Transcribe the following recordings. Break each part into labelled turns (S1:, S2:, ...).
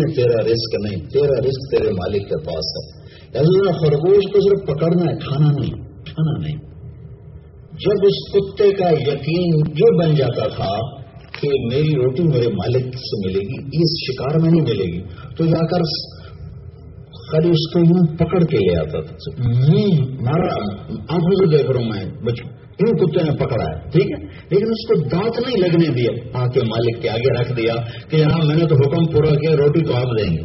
S1: میں تیرا رزق نہیں، تیرا رزق تیرے مالک کے پاس ہے۔ اللہ خرگوش کو صرف پکڑنا ہے، کھانا نہیں۔ جب اس کتے کا یقین جو بن جاتا تھا کہ میری روٹی میرے مالک سے ملے گی، اس شکار میں نہیں ملے گی، تو جا کر خالی اس کو یوں پکڑ کے لے آتا تھا، مارا، آنکھوں سے دیکھ رہا ہوں میں، ان کتے نے پکڑا ہے، ٹھیک ہے، لیکن اس کو دانت نہیں لگنے دیا، آ کے مالک کے آگے رکھ دیا کہ جناب میں نے تو حکم پورا کیا، روٹی تو آپ دیں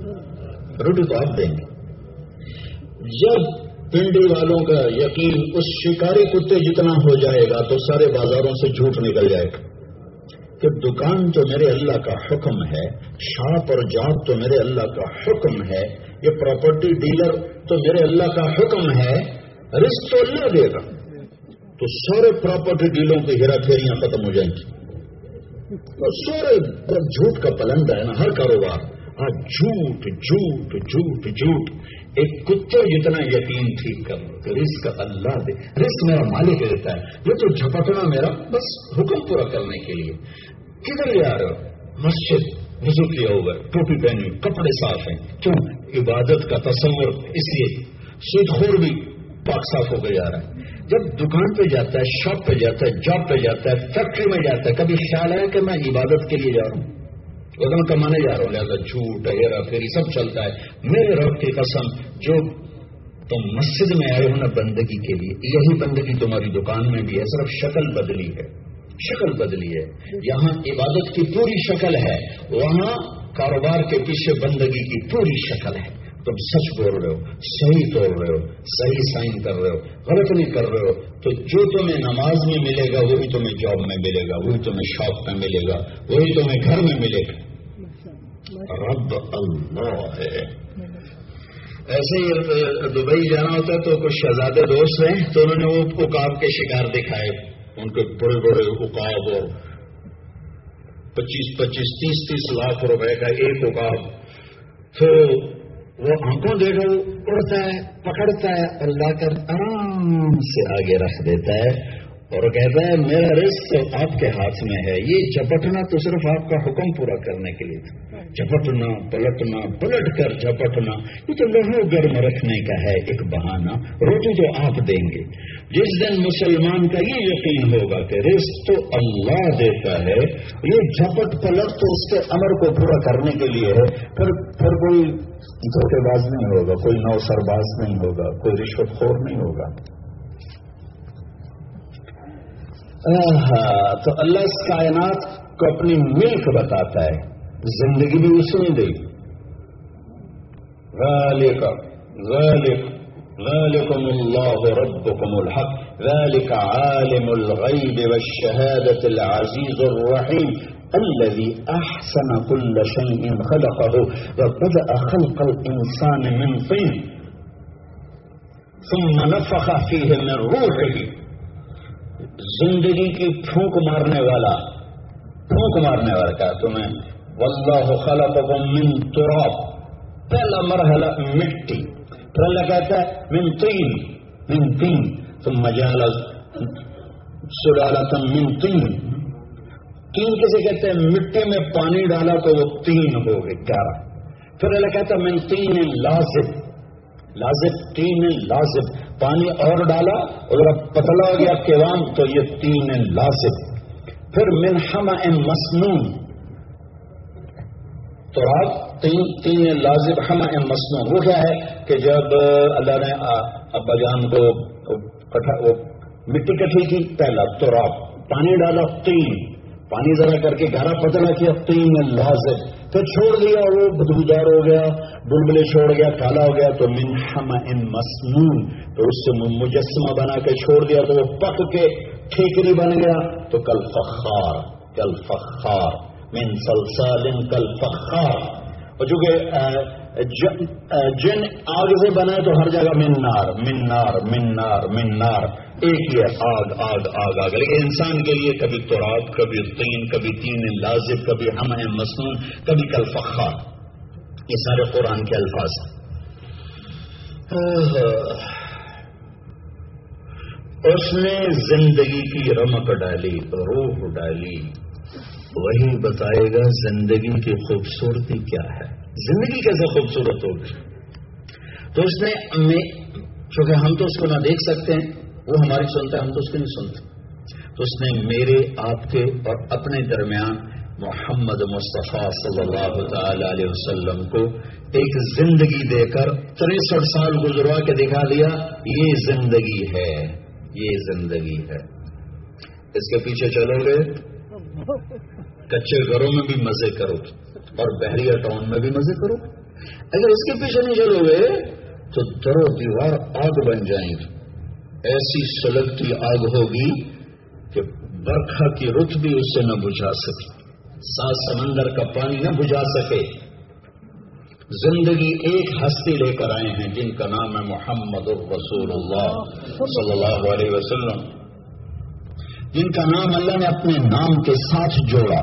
S1: گے۔ جب پنڈی والوں کا یقین اس شکاری کتے جتنا ہو جائے گا تو سارے بازاروں سے جھوٹ نکل جائے گا کہ دکان تو میرے اللہ کا حکم ہے، شاپ اور جاب تو میرے اللہ کا حکم ہے، یہ پراپرٹی ڈیلر تو میرے اللہ کا حکم ہے، رزق تو اللہ دے گا، تو سارے پراپرٹی ڈیلوں کی ہیرا پھیریاں ختم ہو جائیں گی، سارے جھوٹ کا پلندہ ہے نا ہر کاروبار، جھوٹ۔ ایک کتے جتنا یقین ٹھیک کر، رزق اللہ دے، رزق میرا مالک دیتا ہے، یہ تو جھپٹنا میرا بس حکم پورا کرنے کے لیے۔ کدھر جا رہے ہو؟ مسجد، وضو کیا ہوا ہے، ٹوپی پہنی، کپڑے صاف ہیں، کیوں؟ عبادت کا تصور، اس لیے سود خور بھی پاک صاف ہو کے جا رہا ہے۔ جب دکان پہ جاتا ہے، شاپ پہ جاتا ہے، جاب پہ جاتا ہے، فیکٹری میں جاتا ہے، کبھی خیال ہے کہ میں عبادت کے لیے جا رہا ہوں، وزن کمانے جا رہا ہوں، لہٰذا جھوٹ ہیرا پھیری سب چلتا ہے۔ میرے رب کی قسم، جو تم مسجد میں آئے ہو نا بندگی کے لیے، یہی بندگی تمہاری دکان میں بھی ہے، صرف شکل بدلی ہے۔ یہاں عبادت کی پوری شکل ہے، وہاں کاروبار کے پیچھے بندگی کی پوری شکل ہے۔ تم سچ بول رہے ہو، صحیح توڑ رہے ہو، صحیح سائن کر رہے ہو، غلط نہیں کر رہے ہو، تو جو تمہیں نماز میں ملے گا وہی تمہیں جاب میں ملے گا، وہی تمہیں شاپ میں ملے گا، وہی تمہیں گھر میں ملے گا۔ رب اللہ ہے۔ ایسے ہی دبئی جانا ہوتا ہے تو کچھ شہزادے دوست ہیں، تو انہوں نے وہ عقاب کے شکار دکھائے، ان کے بڑے بڑے عقاب، اور 25-25 30-30 لاکھ روپے کا ایک عقاب، تو وہ آنکھوں دیکھو اڑتا ہے، پکڑتا ہے اور لا کر آرام سے آگے رکھ دیتا ہے اور کہتا ہے میرا رزق تو آپ کے ہاتھ میں ہے، یہ جھپٹنا تو صرف آپ کا حکم پورا کرنے کے لیے تھا، جھپٹنا پلٹنا، پلٹ کر جھپٹنا، یہ تو لہو گرم رکھنے کا ہے ایک بہانہ، روٹی تو آپ دیں گے۔ جس دن مسلمان کا یہ یقین ہوگا کہ رزق تو اللہ دیتا ہے، یہ جھپٹ پلٹ تو اس کے امر کو پورا کرنے کے لیے ہے، پھر کوئی دھوکے باز نہیں ہوگا، کوئی نوسرباز نہیں ہوگا، کوئی رشوت خور نہیں ہوگا۔ تو اللہ اس کائنات کو اپنی ملک بتاتا ہے، زندگی بھی اسی نے دی۔ ذالکم اللہ ربکم الحق ذالک عالم الغیب والشہادۃ العزیز الرحیم الذي احسن كل شيء خلقه وبدأ خلق الانسان من طين ثم نفخ فيه من روحه۔ زندگی کی پھونک مارنے والا کہا تمہیں، واللہ خلقکم من تراب، پہلا مرحلہ مٹی، پھر اللہ کہتا ہے من طین ثم جعل سلالۃ من طین، تین کسے کہتے ہیں؟ مٹی میں پانی ڈالا تو وہ تین ہو گئے، 11۔ پھر اللہ کہتا ہے من طین لازب، تین لازب، پانی اور ڈالا اگر پتلا ہو گیا قوام تو یہ تین لازب۔ پھر من حمأ مسنون، تو آپ تین لازب حمأ مسنون، وہ کیا ہے کہ جب اللہ نے ابا جان کو وہ مٹی کٹھی کی، پہلا تراب، پانی ڈالا، تین، پانی ذرا کر کے گہرا پتلا کیا، تین لازب، پھر چھوڑ دیا وہ بدبودار ہو گیا، بلبلے چھوڑ گیا، کالا ہو گیا، تو من حمأ مسنون، تو اس سے مجسمہ بنا کے چھوڑ دیا تو وہ پک کے ٹھیکری بن گیا، تو کل فخار من صلصال کل فخار، اور چونکہ جن آگ سے بنا تو ہر جگہ من نار، ایک ہی ہے آگ، لیکن انسان کے لیے کبھی تراب، کبھی طین، کبھی تین لازب، کبھی حمأ مسنون، کبھی کل فخار، یہ سارے قرآن کے الفاظ ہیں۔ اس نے زندگی کی رمق ڈالی، روح ڈالی، وہی بتائے گا زندگی کی خوبصورتی کیا ہے۔ زندگی کیسے خوبصورت ہوگی؟ تو اس نے چونکہ ہم تو اس کو نہ دیکھ سکتے ہیں، وہ ہماری سنتا ہے، ہم تو اس کو نہیں سنتے، تو اس نے میرے آپ کے اور اپنے درمیان محمد مصطفیٰ صلی اللہ تعالی علیہ وسلم کو ایک زندگی دے کر 63 سال گزروا کے دکھا دیا، یہ زندگی ہے، یہ زندگی ہے۔ اس کے پیچھے چلو گے کچے گھروں میں بھی مزے کرو اور بحریہ ٹاؤن میں بھی مزے کرو، اگر اس کے پیچھے نہیں چلو گے تو در و دیوار آگ بن جائیں گی، ایسی سلگتی آگ ہوگی کہ برکھا کی رخ بھی اسے نہ بجھا سکے، 7 سمندر کا پانی نہ بجھا سکے۔ زندگی ایک ہستی لے کر آئے ہیں جن کا نام ہے محمد الرسول اللہ صلی اللہ علیہ وسلم، جن کا نام اللہ نے اپنے نام کے ساتھ جوڑا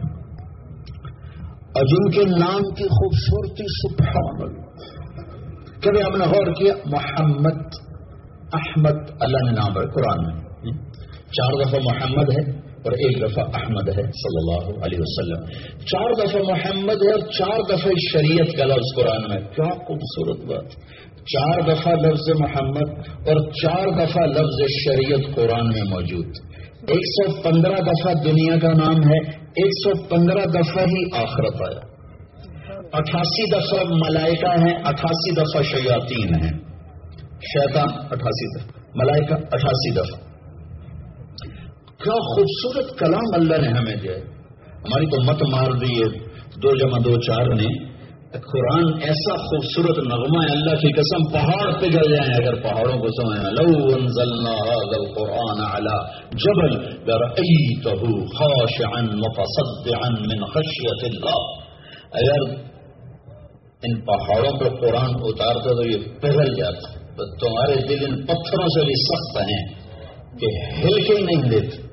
S1: اور جن کے نام کی خوبصورتی سبحان اللہ۔ کبھی آپ نے غور کیا محمد احمد اللہ نے نام ہے قرآن میں، 4 دفعہ محمد ہے اور 1 دفعہ احمد ہے صلی اللہ علیہ وسلم، 4 دفعہ محمد ہے اور 4 دفعہ شریعت کا لفظ قرآن میں، کیا خوبصورت بات، 4 دفعہ لفظ محمد اور 4 دفعہ لفظ شریعت قرآن میں موجود، 115 دفعہ دنیا کا نام ہے، 115 دفعہ ہی آخرت آیا، 88 دفعہ ملائکہ ہیں، 88 دفعہ شیاطین ہیں، شیطان 88 دفعہ، ملائکہ 88 دفعہ۔ کیا خوبصورت کلام اللہ نے ہمیں دیا ہے، ہماری تو مت مار دی ہے 2 × 2 4 نے، قرآن ایسا خوبصورت نغمہ ہے، اللہ کی قسم پہاڑ پگھل جائیں اگر پہاڑوں کو سمجھنا، لو انزلنا هذا القرآن على جبل لرأيته خاشعا متصدعا من خشية الله، اگر ان پہاڑوں پہ قرآن اتارتے تو یہ پگھل جاتا، تو تمہارے دل ان پتھروں سے بھی سخت ہیں کہ ہل کے ہی نہیں دیتے۔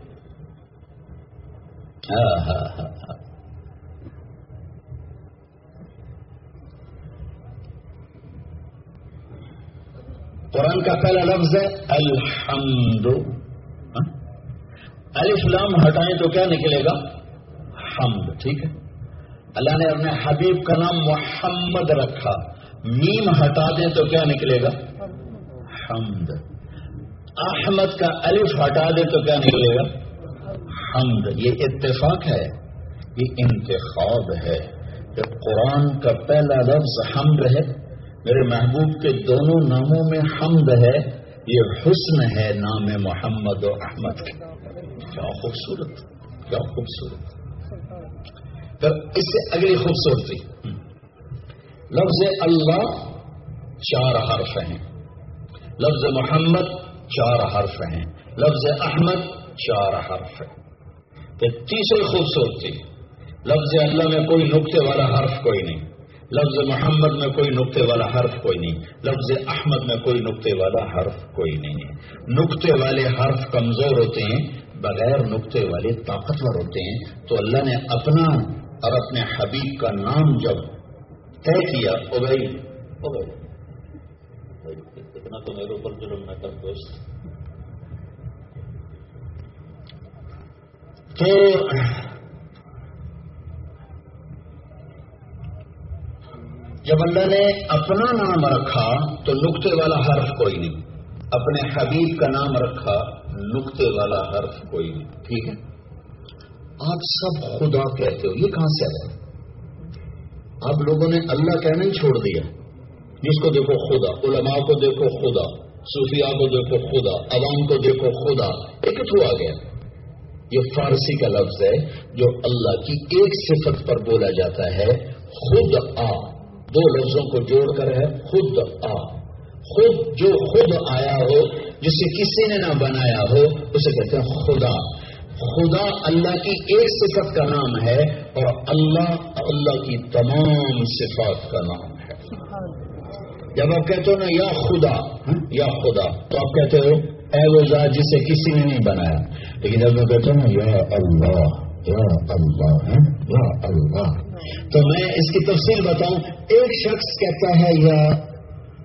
S1: قرآن کا پہلا لفظ ہے الحمد، الف لام ہٹائیں تو کیا نکلے گا؟ حمد، ٹھیک ہے۔ اللہ نے اپنے حبیب کا نام محمد رکھا، میم ہٹا دیں تو کیا نکلے گا؟ حمد۔ احمد کا الف ہٹا دیں تو کیا نکلے گا؟ حمد۔ یہ اتفاق ہے، یہ انتخاب ہے کہ قرآن کا پہلا لفظ حمد ہے، میرے محبوب کے دونوں ناموں میں حمد ہے، یہ حسن ہے نام محمد و احمد کا، کیا خوبصورت، کیا خوبصورت۔ پھر اس سے اگلی خوبصورتی، لفظ اللہ 4 حرف ہیں، لفظ محمد 4 حرف ہیں، لفظ احمد 4 حرف ہیں۔ پھر تیسری خوبصورتی، لفظ اللہ میں کوئی نقطے والا حرف کوئی نہیں، لفظ محمد میں کوئی نقطے والا حرف کوئی نہیں، لفظ احمد میں کوئی نقطے والا حرف کوئی نہیں ہے۔ نقطے والے حرف کمزور ہوتے ہیں، بغیر نقطے والے طاقتور ہوتے ہیں، تو اللہ نے اپنا اور اپنے حبیب کا نام جب طے کیا، اتنا تو میرے اوپر ظلم نہ کر دوست، تو جب اللہ نے اپنا نام رکھا تو نقطے والا حرف کوئی نہیں، اپنے حبیب کا نام رکھا نقطے والا حرف کوئی نہیں، ٹھیک ہے۔ آپ سب خدا کہتے ہو، یہ کہاں سے آیا؟ آپ لوگوں نے اللہ کہنا ہی چھوڑ دیا، جس کو دیکھو خدا، علماء کو دیکھو خدا، صوفیاء کو دیکھو خدا، عوام کو دیکھو خدا، ایک تو آ گیا۔ یہ فارسی کا لفظ ہے جو اللہ کی ایک صفت پر بولا جاتا ہے، خود آ، 2 لفظوں کو جوڑ کر ہے خود آ، خود جو خود آیا ہو، جسے کسی نے نہ بنایا ہو، اسے کہتے ہیں خدا۔ خدا اللہ کی ایک صفت کا نام ہے اور اللہ کی تمام صفات کا نام ہے۔ جب آپ کہتے ہو نا یا خدا، یا خدا، تو آپ کہتے ہو اے وہ ذات جسے کسی نے نہیں بنایا، لیکن جب میں کہتا ہوں نا یا اللہ، یا اللہ، یا اللہ، تو میں اس کی تفصیل بتاؤں۔ ایک شخص کہتا ہے یا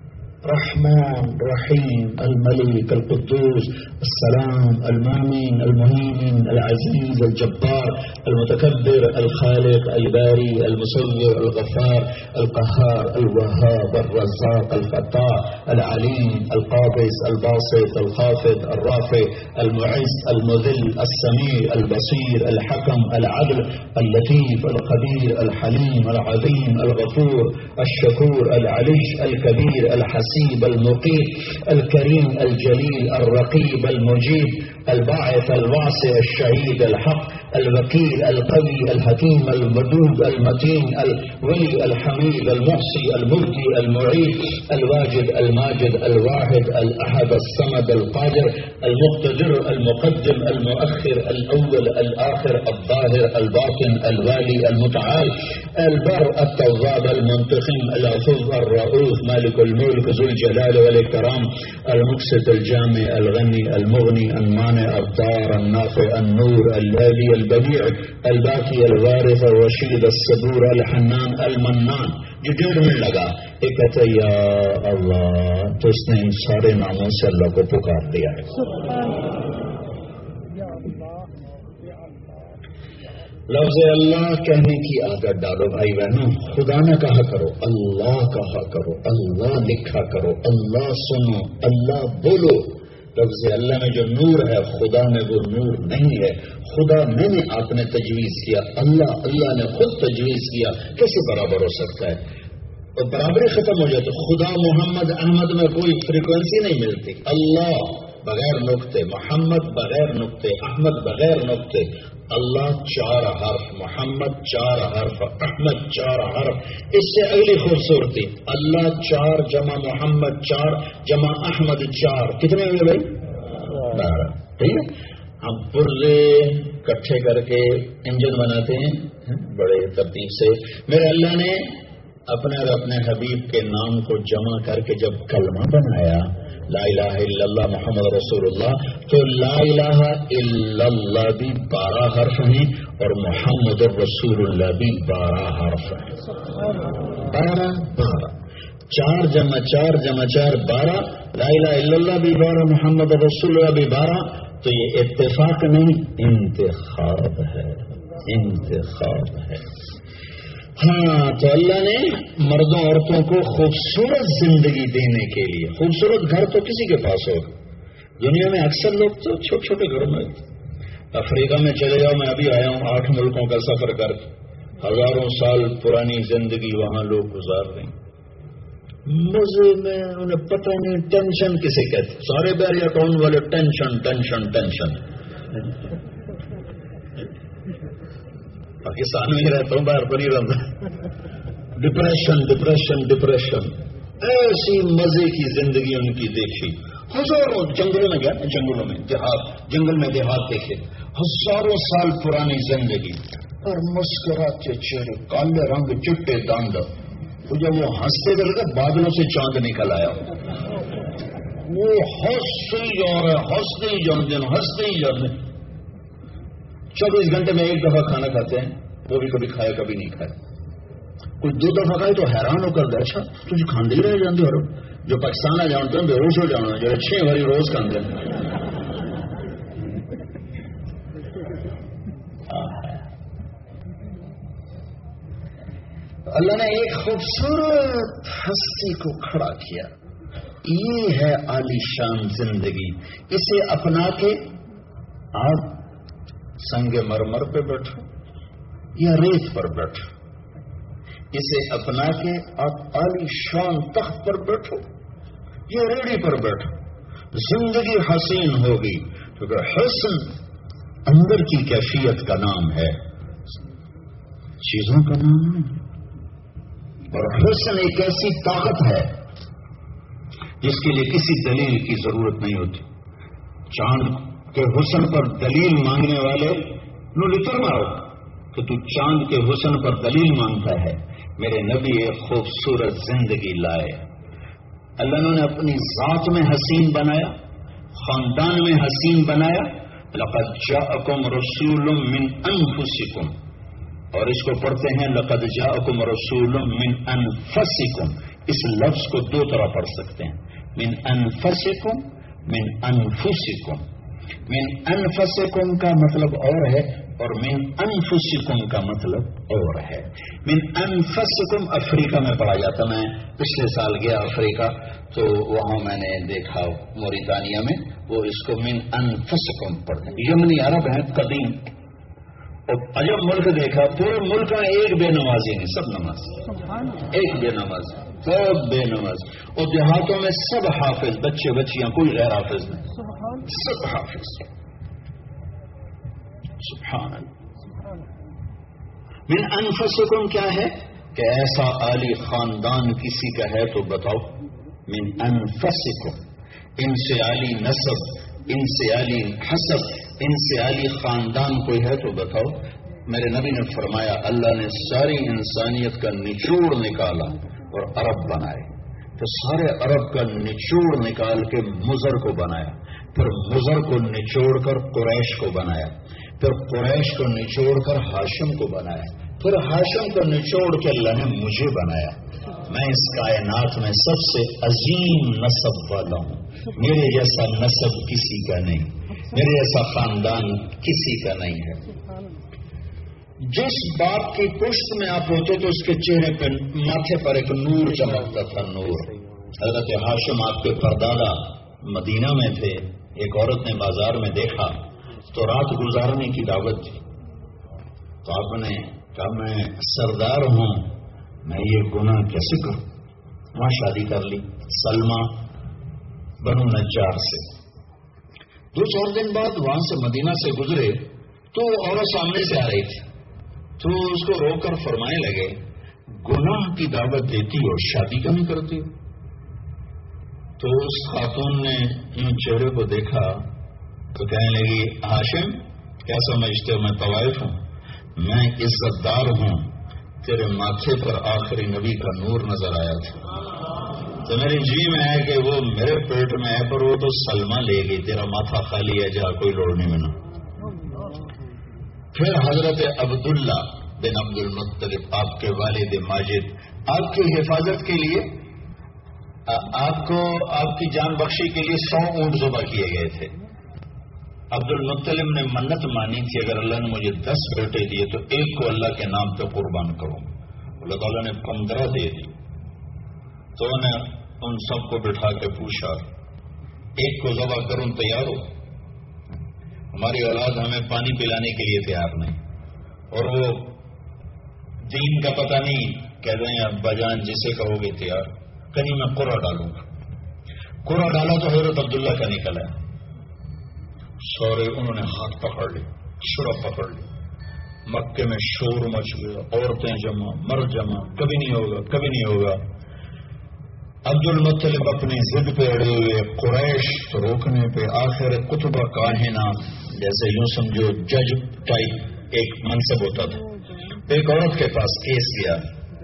S1: رحمن رحيم الملك القدوس السلام المؤمن المهيمن العزيز الجبار المتكبر الخالق الباري المصور الغفار القهار الوهاب الرزاق الفتاح العليم القابض الباسط الخافض الرافع المعز المذل السميع البصير الحكم العدل اللطيف الخبير الحليم العظيم الغفور الشكور العلي الكبير الحسيب المقيت الكريم الجليل الرقيب المجيب الباعث الواسع الشهيد الحق الوكيل القوي الحكيم الودود المتين الولي الحميد المحصي المبدي المعيد الواجد الماجد الواحد الأحد الصمد القادر المقتدر المقدم المؤخر الأول الآخر الظاهر الباطن الوالي المتعال البر التواب المنتقم العفو الرؤوف مالك الملك ذو الجلال والإكرام المقسط الجامع الغني المغني المانع الضار النافع النور الهادي البديع الباقي الوارث الرشيد الصبور الحنان المنان. جو 1.5 منٹ لگا ایک کہتے یا اللہ تو اس نے ان سارے ناموں سے اللہ کو پکار دیا ہے. لفظ اللہ کہنے کی عادت ڈالو بھائی بہنوں. خدا نہ کہا کرو، اللہ کہا کرو، اللہ لکھا کرو، اللہ سنو، اللہ بولو. لفظ اللہ میں جو نور ہے خدا میں وہ نور نہیں ہے. خدا میں نے آپ نے تجویز کیا، اللہ نے خود تجویز کیا، کیسے برابر ہو سکتا ہے؟ اور برابری ختم ہو جائے تو خدا محمد احمد میں کوئی فریکوینسی نہیں ملتی. اللہ بغیر نقطے، محمد بغیر نقطے، احمد بغیر نقطے. اللہ 4 حرف، محمد 4 حرف، احمد 4 حرف. اس سے اگلی خوبصورتی اللہ 4 جمع محمد 4 جمع احمد 4 کتنے ہوئے بھائی؟ 12. ٹھیک ہے. ہم پرزے کٹھے کر کے انجن بناتے ہیں بڑے ترتیب سے. میرے اللہ نے اپنے اور اپنے حبیب کے نام کو جمع کر کے جب کلمہ بنایا لا الہ الا اللہ محمد رسول اللہ، تو لا الہ الا اللہ بھی 12 حرف ہیں اور محمد رسول اللہ بھی 12 حرف ہیں. 12 4 جمع 4 جمع 4 12. لا الہ الا اللہ بھی 12، محمد رسول اللہ بھی 12. تو یہ اتفاق نہیں، انتخاب ہے، انتخاب ہے. ہاں تو اللہ نے مردوں عورتوں کو خوبصورت زندگی دینے کے لیے، خوبصورت گھر تو کسی کے پاس ہوگا. دنیا میں اکثر لوگ تو چھوٹے چھوٹے گھروں میں. افریقہ میں چلے جاؤ، میں ابھی آیا ہوں 8 ملکوں کا سفر کر کے. ہزاروں سال پرانی زندگی وہاں لوگ گزار رہے ہیں مزے میں. انہیں پتہ نہیں ٹینشن کسے کہتے. سارے بیر یا ٹاؤن والے ٹینشن ٹینشن ٹینشن. پاکستان میں رہتا ہوں، باہر پر ہی رہتا. Depression depression depression. ایسی مزے کی زندگی ان کی دیکھی. ہزاروں جنگلوں میں گیا، جنگلوں میں دیہات، جنگل میں دیہات دیکھے. ہزاروں سال پرانی زندگی اور مسکراتے چہرے، کالے رنگ، چٹے داند. جب وہ ہنستے کرتے بادلوں سے چاند نکل آیا. وہ ہنستے ہی جا رہے، ہنستے ہی جانتے ہیں، ہنستے ہی جانتے ہیں. 24 گھنٹے میں 1 دفعہ کھانا کھاتے ہیں، وہ بھی کبھی کھایا کبھی نہیں کھایا. کوئی 2 دفعہ کھائے تو حیران ہو کر دے اچھا تجھے کھاندے ہی رہ جانتے ہو. جو پاکستان آ جانتے ہیں بے ہوش ہو جانا، جو 6 باری روز کھاندے ہیں. اللہ نے ایک خوبصورت ہستی کو کھڑا کیا. یہ ہے عالی شان زندگی. اسے اپنا کے آپ سنگ مرمر پہ بیٹھو یا ریت پر بیٹھو، اسے اپنا کے آپ عالی شان تخت پر بیٹھو یا ریڑھی پر بیٹھو، زندگی حسین ہوگی. کیونکہ حسن اندر کی کیفیت کا نام ہے، چیزوں کا نام نہیں. اور حسن ایک ایسی طاقت ہے جس کے لیے کسی دلیل کی ضرورت نہیں ہوتی. چاند کے حسن پر دلیل مانگنے والے نو لتر مارو کہ تو چاند کے حسن پر دلیل مانگتا ہے. میرے نبی ایک خوبصورت زندگی لائے. اللہ نے اپنی ذات میں حسین بنایا، خاندان میں حسین بنایا. لقد جاءکم رسول من انفسکم، اور اس کو پڑھتے ہیں لقد جاءکم رسول من انفسکم، اس لفظ کو دو طرح پڑھ سکتے ہیں، من انفسکم، من انفسکم۔ من انفسکم کا مطلب اور ہے اور من انفسکم کا مطلب اور ہے۔ من انفسکم افریقہ میں پڑھا جاتا، میں پچھلے سال گیا افریقہ تو وہاں میں نے دیکھا موریتانیہ میں وہ اس کو من انفسکم پڑھتے ہیں۔ یمنی عرب ہیں قدیم، اور عجب ملک دیکھا، پورے ملک میں ایک بے نمازی نہیں، سب نماز، ایک بے نماز، سب بے نماز، اور دیہاتوں میں سب حافظ، بچے بچیاں کوئی غیر حافظ نہیں، سب حافظ۔ سبحان اللہ۔ من انفسکم کیا ہے کہ ایسا عالی خاندان کسی کا ہے تو بتاؤ، من انفسکم، ان سے عالی نسب، ان سے عالی حسب، ان سے عالی خاندان کوئی ہے تو بتاؤ۔ میرے نبی نے فرمایا اللہ نے ساری انسانیت کا نچوڑ نکالا اور عرب بنائے، تو سارے عرب کا نچوڑ نکال کے مضر کو بنایا، پھر مضر کو نچوڑ کر قریش کو بنایا، پھر قریش کو نچوڑ کر ہاشم کو بنایا، پھر ہاشم کو نچوڑ کے اللہ نے مجھے بنایا۔ میں اس کائنات میں سب سے عظیم نسب والا ہوں، میرے جیسا نسب کسی کا نہیں، میرے جیسا خاندان کسی کا نہیں ہے۔ جس باپ کی پشت میں آپ ہوتے تو اس کے چہرے پہ ماتھے پر ایک نور چمکتا تھا، نور۔ حضرت ہاشم آپ کے پردادا مدینہ میں تھے، ایک عورت نے بازار میں دیکھا تو رات گزارنے کی دعوت تھی، تو آپ نے کہا میں سردار ہوں، میں یہ گناہ کیسے کروں؟ وہاں شادی کر لی سلمہ بنو نجار سے۔ 2-4 دن بعد وہاں سے مدینہ سے گزرے تو عورت سامنے سے آ رہی تھی، تو اس کو روک کر فرمانے لگے گناہ کی دعوت دیتی اور شادی کا نہیں کرتی؟ تو اس خاتون نے یوں چہرے کو دیکھا تو کہنے لگی ہاشم کیا سمجھتے ہو میں طوائف ہوں، میں عزت دار ہوں، تیرے ماتھے پر آخری نبی کا نور نظر آیا تھا، تو میری جی میں ہے کہ وہ میرے پیٹ میں ہے پر وہ تو سلمہ لے گئی، تیرا ماتھا خالی ہے، جا کوئی لوڑ نہیں منا۔ پھر حضرت عبداللہ بن عبد المطلب آپ کے والد ماجد آپ کی حفاظت کے لیے آپ کو آپ کی جان بخشی کے لیے 100 اونٹ ذبح کیے گئے تھے۔ عبد المطلب نے منت مانی تھی اگر اللہ نے مجھے 10 بیٹے دیے تو ایک کو اللہ کے نام پہ قربان کروں، اللہ تعالیٰ نے 15 دے دی، تو انہیں ان سب کو بٹھا کے پوچھا ایک کو ذبح کروں تیار ہو؟ ہماری اولاد ہمیں پانی پلانے کے لیے تیار نہیں، اور وہ دین کا پتہ نہیں، کہہ رہے ہیں ابا جان جسے کہو گے تیار، کہیں میں قرہ ڈالوں گا۔ قرہ ڈالا تو حضرت عبداللہ کا نکلا، سورے انہوں نے ہاتھ پکڑ لی، شرف پکڑ لی، مکے میں شور مچ گیا، عورتیں جمع، مرد جمع، کبھی نہیں ہوگا کبھی نہیں ہوگا۔ عبد المطلب اپنی ضد پہ اڑے ہوئے، قریش تو روکنے پہ، آخر قطبہ کاہنہ جیسے یوں سمجھو جج ٹائپ ایک منصب ہوتا تھا، ایک عورت کے پاس کیس گیا،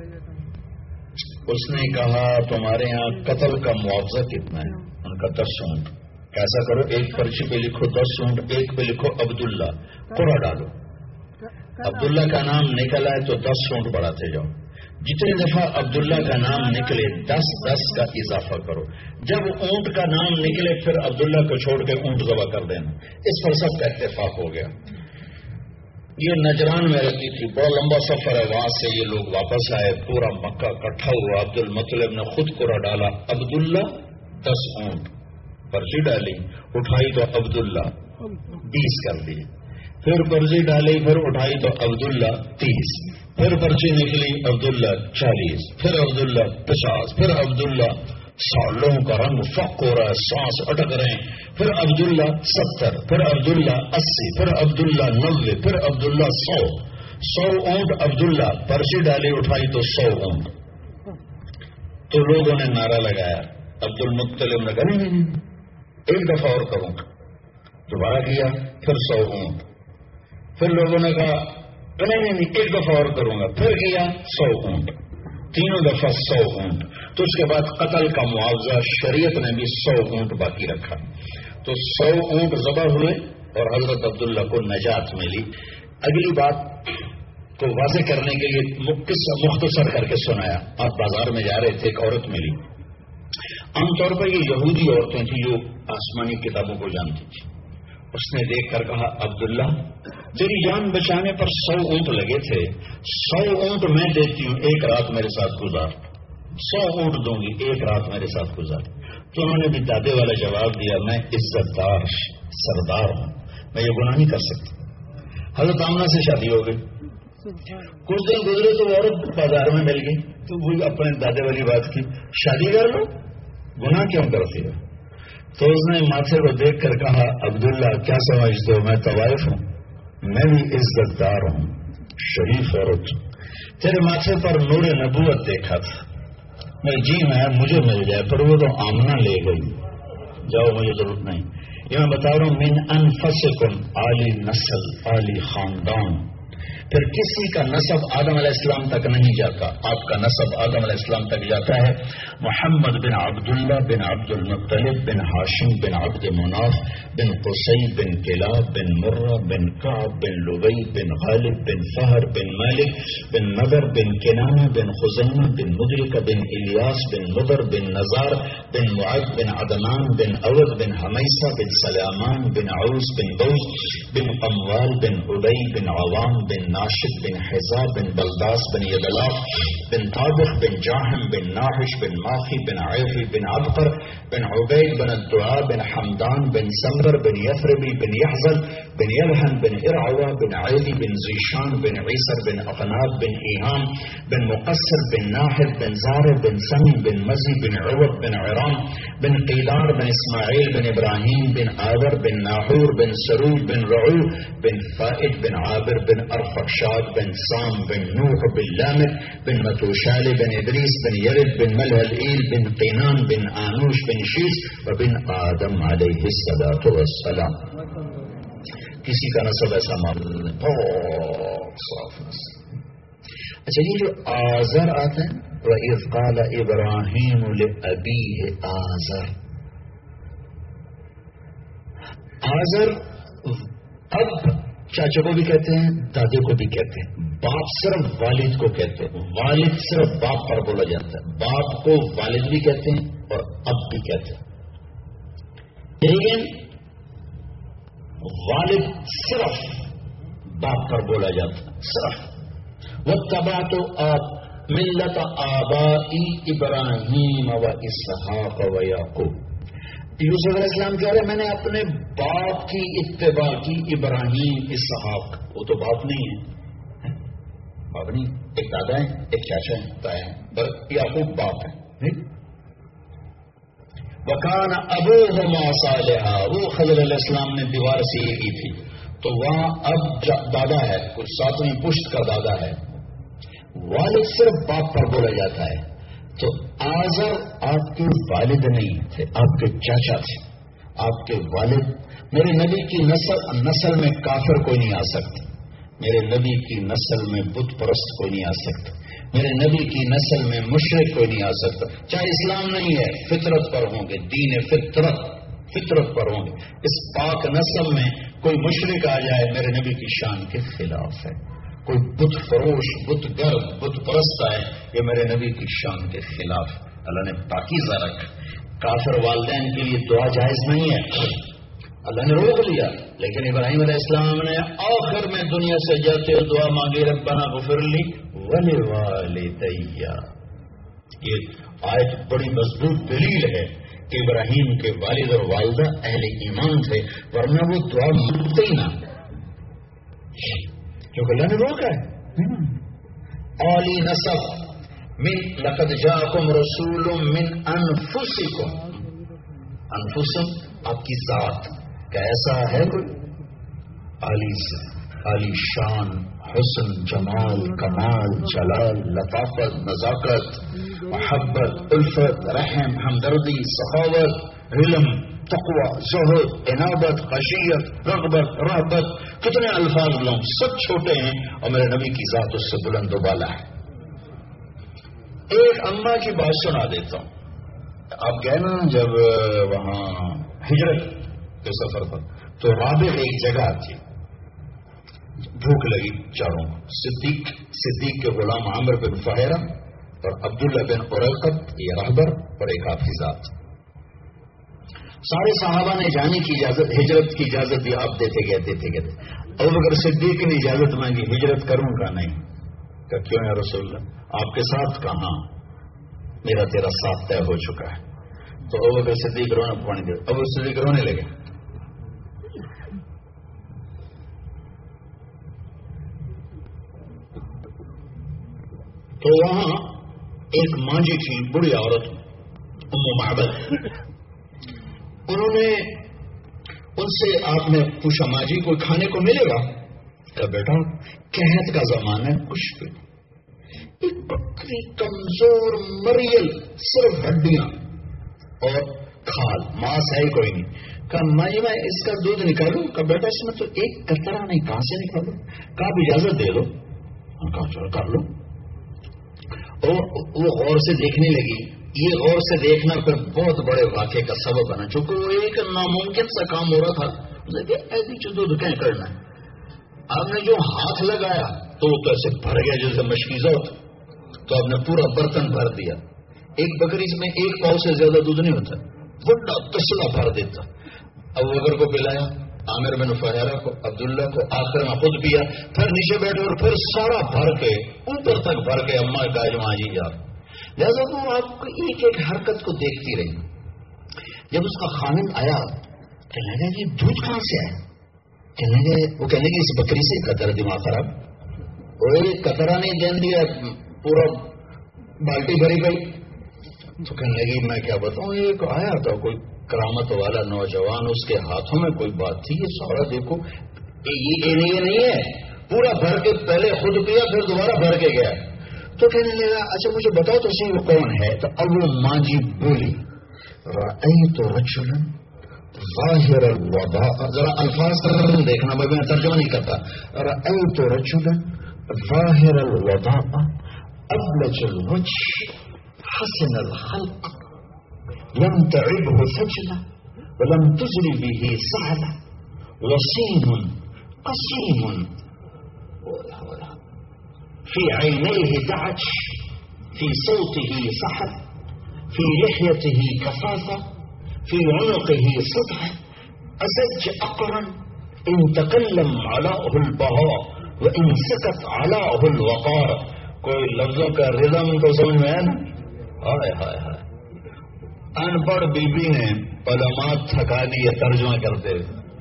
S1: اس نے کہا تمہارے ہاں قتل کا معاوضہ کتنا ہے؟ ان کا 10 اونٹ۔ کیسا کرو ایک پرچی پہ لکھو 10 اونٹ، ایک پہ لکھو عبداللہ، قرہ ڈالو، عبداللہ کا نام نکلا ہے تو 10 اونٹ بڑھاتے جاؤ، جتنے دفعہ عبداللہ کا نام نکلے 10 کا اضافہ کرو، جب اونٹ کا نام نکلے پھر عبداللہ کو چھوڑ کے اونٹ ذبح کر دینا۔ اس پر سب کا اتفاق ہو گیا۔ یہ نجران میں رہتی تھی، بڑا لمبا سفر ہے، وہاں سے یہ لوگ واپس آئے، پورا مکہ اکٹھا ہوا، عبد المطلب نے خود قرہ ڈالا، عبداللہ 10 اونٹ، پرچی ڈالی، اٹھائی تو عبداللہ 20 کر دی، پھر پرچی ڈالی، پھر اٹھائی تو عبداللہ 30، پھر پرچی نکلی عبداللہ 40، پھر عبداللہ 50، پھر عبداللہ 100، لوگوں کا رنگ فق ہو رہا ہے، سانس اٹک رہے ہیں، پھر عبداللہ 70، پھر عبداللہ 80، پھر عبداللہ 90، پھر عبداللہ 100 اونٹ عبداللہ، پرچی ڈالی اٹھائی تو 100 اونٹ۔ تو لوگوں نے نعرہ لگایا، عبد المطلب نے کہا نہیں ایک دفعہ اور کروں گا، دوبارہ کیا، پھر 100 اونٹ، پھر لوگوں نے کہا نہیں ایک دفعہ اور کروں گا، پھر کیا 100 اونٹ، تینوں دفعہ 100 اونٹ۔ تو اس کے بعد قتل کا معاوضہ شریعت نے بھی 100 اونٹ باقی رکھا، تو 100 اونٹ ذبح ہوئے اور حضرت عبداللہ کو نجات ملی۔ اگلی بات کو واضح کرنے کے لیے مختصر کر کے سنایا. آپ بازار میں جا رہے تھے, ایک عورت ملی. عام طور پر یہ یہودی عورتیں تھیں جو آسمانی کتابوں کو جانتی تھی. اس نے دیکھ کر کہا, عبداللہ تیری جان بچانے پر 100 اونٹ لگے تھے, 100 اونٹ میں دیتی ہوں, ایک رات میرے ساتھ گزار. 100 اونٹ دوں گی, ایک رات میرے ساتھ گزار. تو انہوں نے بھی دادے والا جواب دیا, میں عزت دار سردار ہوں, میں یہ گناہ نہیں کر سکتی. حضرت آمنہ سے شادی ہو گئی. کچھ دن گزرے تو عورت بازار میں مل گئی, تو وہ اپنے دادے والی بات کی, شادی کر لو, گناہ کیوں کرتی ہو؟ تو اس نے ماتھے کو دیکھ کر کہا, عبداللہ کیا سمجھتے ہو, میں طوائف ہوں, میں بھی عزت دار ہوں, شریف عورت. تیرے ماتھے پر نور نبوت دیکھا تھا, میں جی میں مجھے مل جائے, پر وہ تو آمنہ لے گئی, جاؤ مجھے ضرورت نہیں. یہ میں بتا رہا ہوں, من انفسکم, عالی نسل, عالی خاندان. پھر کسی کا نسب آدم علیہ السلام تک نہیں جاتا, آپ کا نسب آدم علیہ السلام تک جاتا ہے. محمد بن عبداللہ بن عبد المطلب بن ہاشم بن عبد مناف بن قصی بن کلاب بن مرہ بن کعب بن لبی بن غالب بن فہر بن مالک بن نضر بن کنانہ بن خزیمہ بن مدرکہ بن الیاس بن مضر بن نزار بن معد بن عدنان بن اود بن حمیسہ بن سلامان بن عوس بن بوس بن قموال بن عبی بن عوام بن ناشد بن حزاب بن بلداس بن یدلاف بن طابخ بن جاہم بن ناحش بن ماخی بن عیفی بن عبقر بن عبید بن الدعاء بن حمدان بن سمر بن یثربی بن یحزل بن یلحن بن ارعوہ بن عیدی بن زیشان بن عیسر بن اقناب بن ایہام بن مقصر بن ناحد بن زار بن سمی بن مزی بن عوب بن عرام بن قیدار بن اسماعیل بن ابراہیم بن آدر بن ناحور بن سرود بن رعو بن فائد بن عابر بن ارفقشاد بن سام بن نوح بن لامد بن متوشال بن ادریس بن یرد بن ملہل بن قینان بن آنوش بن شیس و بن آدم علیہ السلام. کسی کا نسب ایسا معلوم نہیں, بہت صاف نسب. اچھا, یہ جو آزر آتے ہیں, وَإِذْ قَالَ إِبْرَاهِيمُ لِأَبِيهِ آزر, آزر اب چاچا کو بھی کہتے ہیں, دادے کو بھی کہتے ہیں. باپ صرف والد کو کہتے ہیں, والد صرف باپ پر بولا جاتا ہے. باپ کو والد بھی کہتے ہیں اور اب بھی کہتے ہیں, لیکن والد صرف باپ پر بولا جاتا ہے, صرف. وَاتَّبَعْتُ مِلَّةَ آبَائِي إِبْرَاهِيمَ وَإِسْحَاقَ وَيَعْقُوبَ. یوسف علیہ السلام کہہ رہے, میں نے اپنے باپ کی اتباع کی, ابراہیم, اسحاق. وہ تو باپ نہیں ہے, باپ نہیں, ایک دادا ہے, ایک چاچا ہے, تایا ہے, یعقوب باپ ہے. وَكَانَ أَبُوهُمَا صَالِحًا, وہ خضر علیہ السلام نے دیوار سے یہ کی تھی, تو وہاں اب دادا ہے, کچھ ساتویں پشت کا دادا ہے. والد صرف باپ پر بولا جاتا ہے. تو آزر آپ کے والد نہیں تھے, آپ کے چاچا تھے, آپ کے والد. میرے نبی کی نسل میں کافر کوئی نہیں آ سکتا, میرے نبی کی نسل میں بت پرست کوئی نہیں آ سکتا, میرے نبی کی نسل میں مشرک کوئی نہیں آ سکتا. چاہے اسلام نہیں ہے, فطرت پر ہوں گے, دین فطرت پر ہوں گے. اس پاک نسل میں کوئی مشرک آ جائے, میرے نبی کی شان کے خلاف ہے. کوئی بت فروش, بت گرد, بت پرست ہے, یہ میرے نبی کی شان کے خلاف. اللہ نے پاکیزہ رکھا. کافر والدین کے لیے دعا جائز نہیں ہے, اللہ نے روک لیا. لیکن ابراہیم علیہ السلام نے آخر میں دنیا سے جاتے ہوئے دعا مانگی, ربنا اغفر لی ولوالدیّ. یہ آیت بڑی مضبوط دلیل ہے کہ ابراہیم کے والد اور والدہ اہل ایمان تھے, ورنہ وہ دعا مانگتے ہی نہ, کیونکہ اللہ نے روکا ہے. اولی نسب من لقد جاءکم رسول من انفسکم, انفسم آپ کی ذات, کیسا ہے کوئی عالی شان, حسن, جمال, کمال, جلال, لطافت, نزاکت, محبت, الفت, رحم, ہمدردی, سخاوت, علم, تقوی, زہد, انابت, خشیت, رغبت, رہبت. کتنے الفاظ لوں, سب چھوٹے ہیں اور میرے نبی کی ذات اس سے بلند و بالا ہے. ایک اماں کی بات سنا دیتا ہوں. آپ گئے نا جب وہاں ہجرت کے سفر پر, تو رابغ ایک جگہ تھی, بھوک لگی چاروں کو. صدیق کے غلام عامر بن فہیرہ اور عبداللہ بن عریقط یہ رہبر اور ایک حافظات. سارے صحابہ نے جانے کی اجازت, ہجرت کی اجازت دی, آپ دیتے گئے. ابوبکر صدیق نے اجازت مانگی, ہجرت کروں کا نہیں. کہ کیوں یا رسول اللہ, آپ کے ساتھ کہاں, میرا تیرا ساتھ طے ہو چکا ہے. تو ابوبکر صدیق رونا پڑ گیا, ابوبکر صدیق رونے لگے. تو وہاں ایک ماں جی تھی, بڑی عورت, ام معبد. انہوں نے ان سے آپ نے پوچھا, ماں جی کوئی کھانے کو ملے گا؟ کہ بیٹا قحط کا زمانہ ہے, کچھ بھی ایک بکری کمزور مریل, صرف ہڈیاں اور کھال, ماس ہے کوئی نہیں. کہا ماں جی میں اس کا دودھ نکالوں؟ کہ بیٹا اس میں تو ایک قطرہ نہیں, کہاں سے نکالوں؟ کہا آپ اجازت دے دو. کہا چلو کر لو. اور وہ غور سے دیکھنے لگی. یہ غور سے دیکھنا پھر بہت بڑے واقعے کا سبب بنا, چونکہ وہ ایک ناممکن سا کام ہو رہا تھا. ایسی چیزوں تو کیا کرنا ہے. آپ نے جو ہاتھ لگایا تو وہ تو ایسے بھر گیا جیسے مشکیزہ ہوتا, تو آپ نے پورا برتن بھر دیا. ایک بکری میں ایک پاؤ سے زیادہ دودھ نہیں ہوتا, بڑا تسلا بھر دیتا. ابو بکر کو پلایا, عامر بن فہیرہ کو, عبداللہ کو, آخر میں خود پیا, پھر نیچے بیٹھے اور پھر سارا بھر کے اوپر تک بھر کے اما کا جمع جی یار. لہٰذا وہ آپ کو ایک ایک حرکت کو دیکھتی رہی. جب اس کا خامن آیا کہنے لگا کہ دودھ کہاں سے آیا؟ وہ کہنے لگے اس بکری سے. قطرہ دماغ خراب, اور قطرہ نہیں دین دیا, پورا بالٹی بھری گئی. تو کہنے لگی میں کیا بتاؤں, ایک آیا تھا کوئی کرامت والا نوجوان, اس کے ہاتھوں میں کوئی بات تھی, یہ سارا دیکھو یہ نہیں ہے, پورا بھر کے پہلے خود پیا پھر دوبارہ بھر کے گیا. تو کہنے لگا اچھا مجھے بتاؤ تو صحیح وہ کون ہے. تو اب وہ ماں جی بولی, رأیت رجلا ظاہر الوضاء, ذرا الفاظ کا دیکھنا, میں ترجمہ نہیں کرتا. رأیت رجلا ظاہر الوضاء ابلج الوجه حسن الخلق لم تعبه سجلا ولم تزل به سهلا وسيم قسيم في عينيه دعج في صوته سحر في لحيته كثافة في عنقه صدع أزج أقرا إن تكلم علاؤه البهاء وإن سكت علاؤه الوقار. کوئی لفظوں کا رزم تو سمجھ میں ہے نا. ہائے ہائے ہائے, ان پڑھ بی بی نے علماء تھکا دیے ترجمہ کرتے.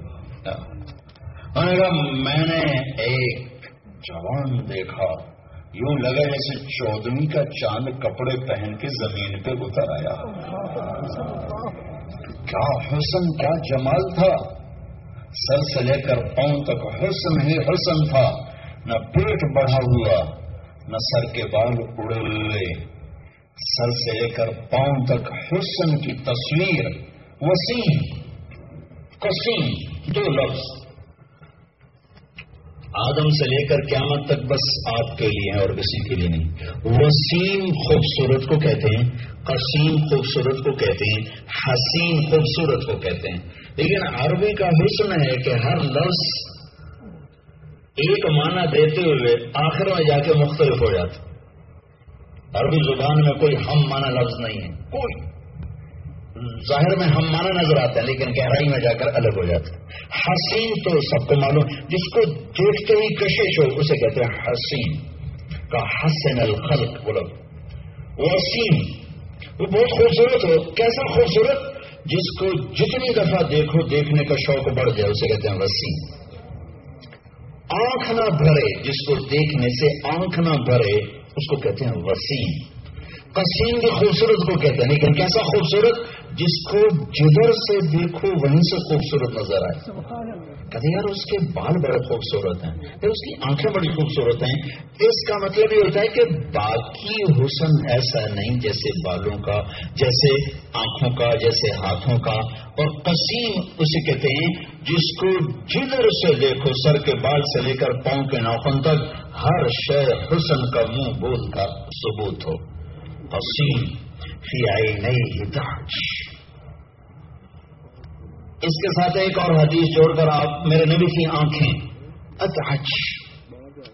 S1: میں نے ایک جوان دیکھا, یوں لگا جیسے 14ویں کا چاند کپڑے پہن کے زمین پہ اتر آیا. کیا حسن, کیا جمال تھا, سر سے لے کر پاؤں تک حسن ہی حسن تھا. نہ پیٹ بڑھا ہوا, نہ سر کے بال اڑے ہوئے, سر سے لے کر پاؤں تک حسن کی تصویر. وسیم قسیم, دو لفظ آدم سے لے کر قیامت تک بس آپ کے لیے ہیں اور کسی کے لیے نہیں. وسیم خوبصورت کو کہتے ہیں, قسیم خوبصورت کو کہتے ہیں, حسین خوبصورت کو کہتے ہیں. لیکن عربی کا حسن ہے کہ ہر لفظ ایک معنی دیتے ہوئے آخر میں جا کے مختلف ہو جاتا. عربی زبان میں کوئی ہم معنی لفظ نہیں ہے, کوئی. ظاہر میں ہم معنی نظر آتا ہے لیکن گہرائی میں جا کر الگ ہو جاتا ہے. حسین تو سب کو معلوم, جس کو دیکھتے ہی کشش ہو اسے کہتے ہیں حسین. کا حسن الخلق بولو. وسیم وہ بہت خوبصورت ہو. کیسا خوبصورت؟ جس کو جتنی دفعہ دیکھو دیکھنے کا شوق بڑھ جائے اسے کہتے ہیں وسیم. آنکھ نہ بھرے, جس کو دیکھنے سے آنکھ نہ بھرے اس کو کہتے ہیں وسیم. قسیم بھی خوبصورت کو کہتے ہیں, لیکن کیسا خوبصورت؟ جس کو جدھر سے دیکھو وہیں سے خوبصورت نظر آئے. کہتے یار اس کے بال بڑے خوبصورت ہیں, اس کی آنکھیں بڑی خوبصورت ہیں. اس کا مطلب یہ ہوتا ہے کہ باقی حسن ایسا نہیں جیسے بالوں کا, جیسے آنکھوں کا, جیسے ہاتھوں کا. اور قسیم اسے کہتے ہیں جس کو جدھر سے دیکھو, سر کے بال سے لے کر پاؤں کے ناخن تک, ہر شے حسن کا منہ بول کا ثبوت ہو. قسیم فی عینیہ دعج. اس کے ساتھ ایک اور حدیث جوڑ کر آپ, میرے نبی کی آنکھیں ادعج,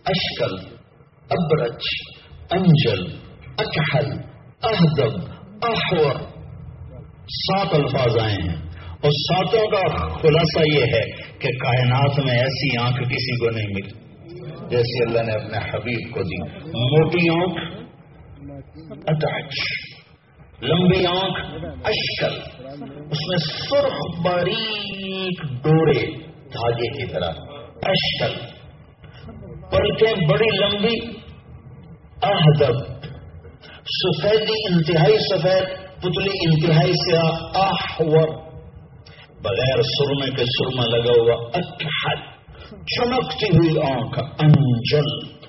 S1: اشکل، ابرج، انجل، اکحل، اہدب، احور، 7 الفاظ آئے ہیں، اور 7 کا خلاصہ یہ ہے کہ کائنات میں ایسی آنکھ کسی کو نہیں ملی جیسی اللہ نے اپنے حبیب کو دی. موٹی آنکھ اٹاچ، لمبی آنکھ اشکل، اس میں سرخ باریک ڈورے دھاگے کی طرح اشکل، پلکیں بڑی لمبی اہدب، سفیدی انتہائی سفید، پتلی انتہائی سیاہ احور، بغیر سرمے کے سرما لگا ہوا اکحل، چمکتی ہوئی آنکھ انجل،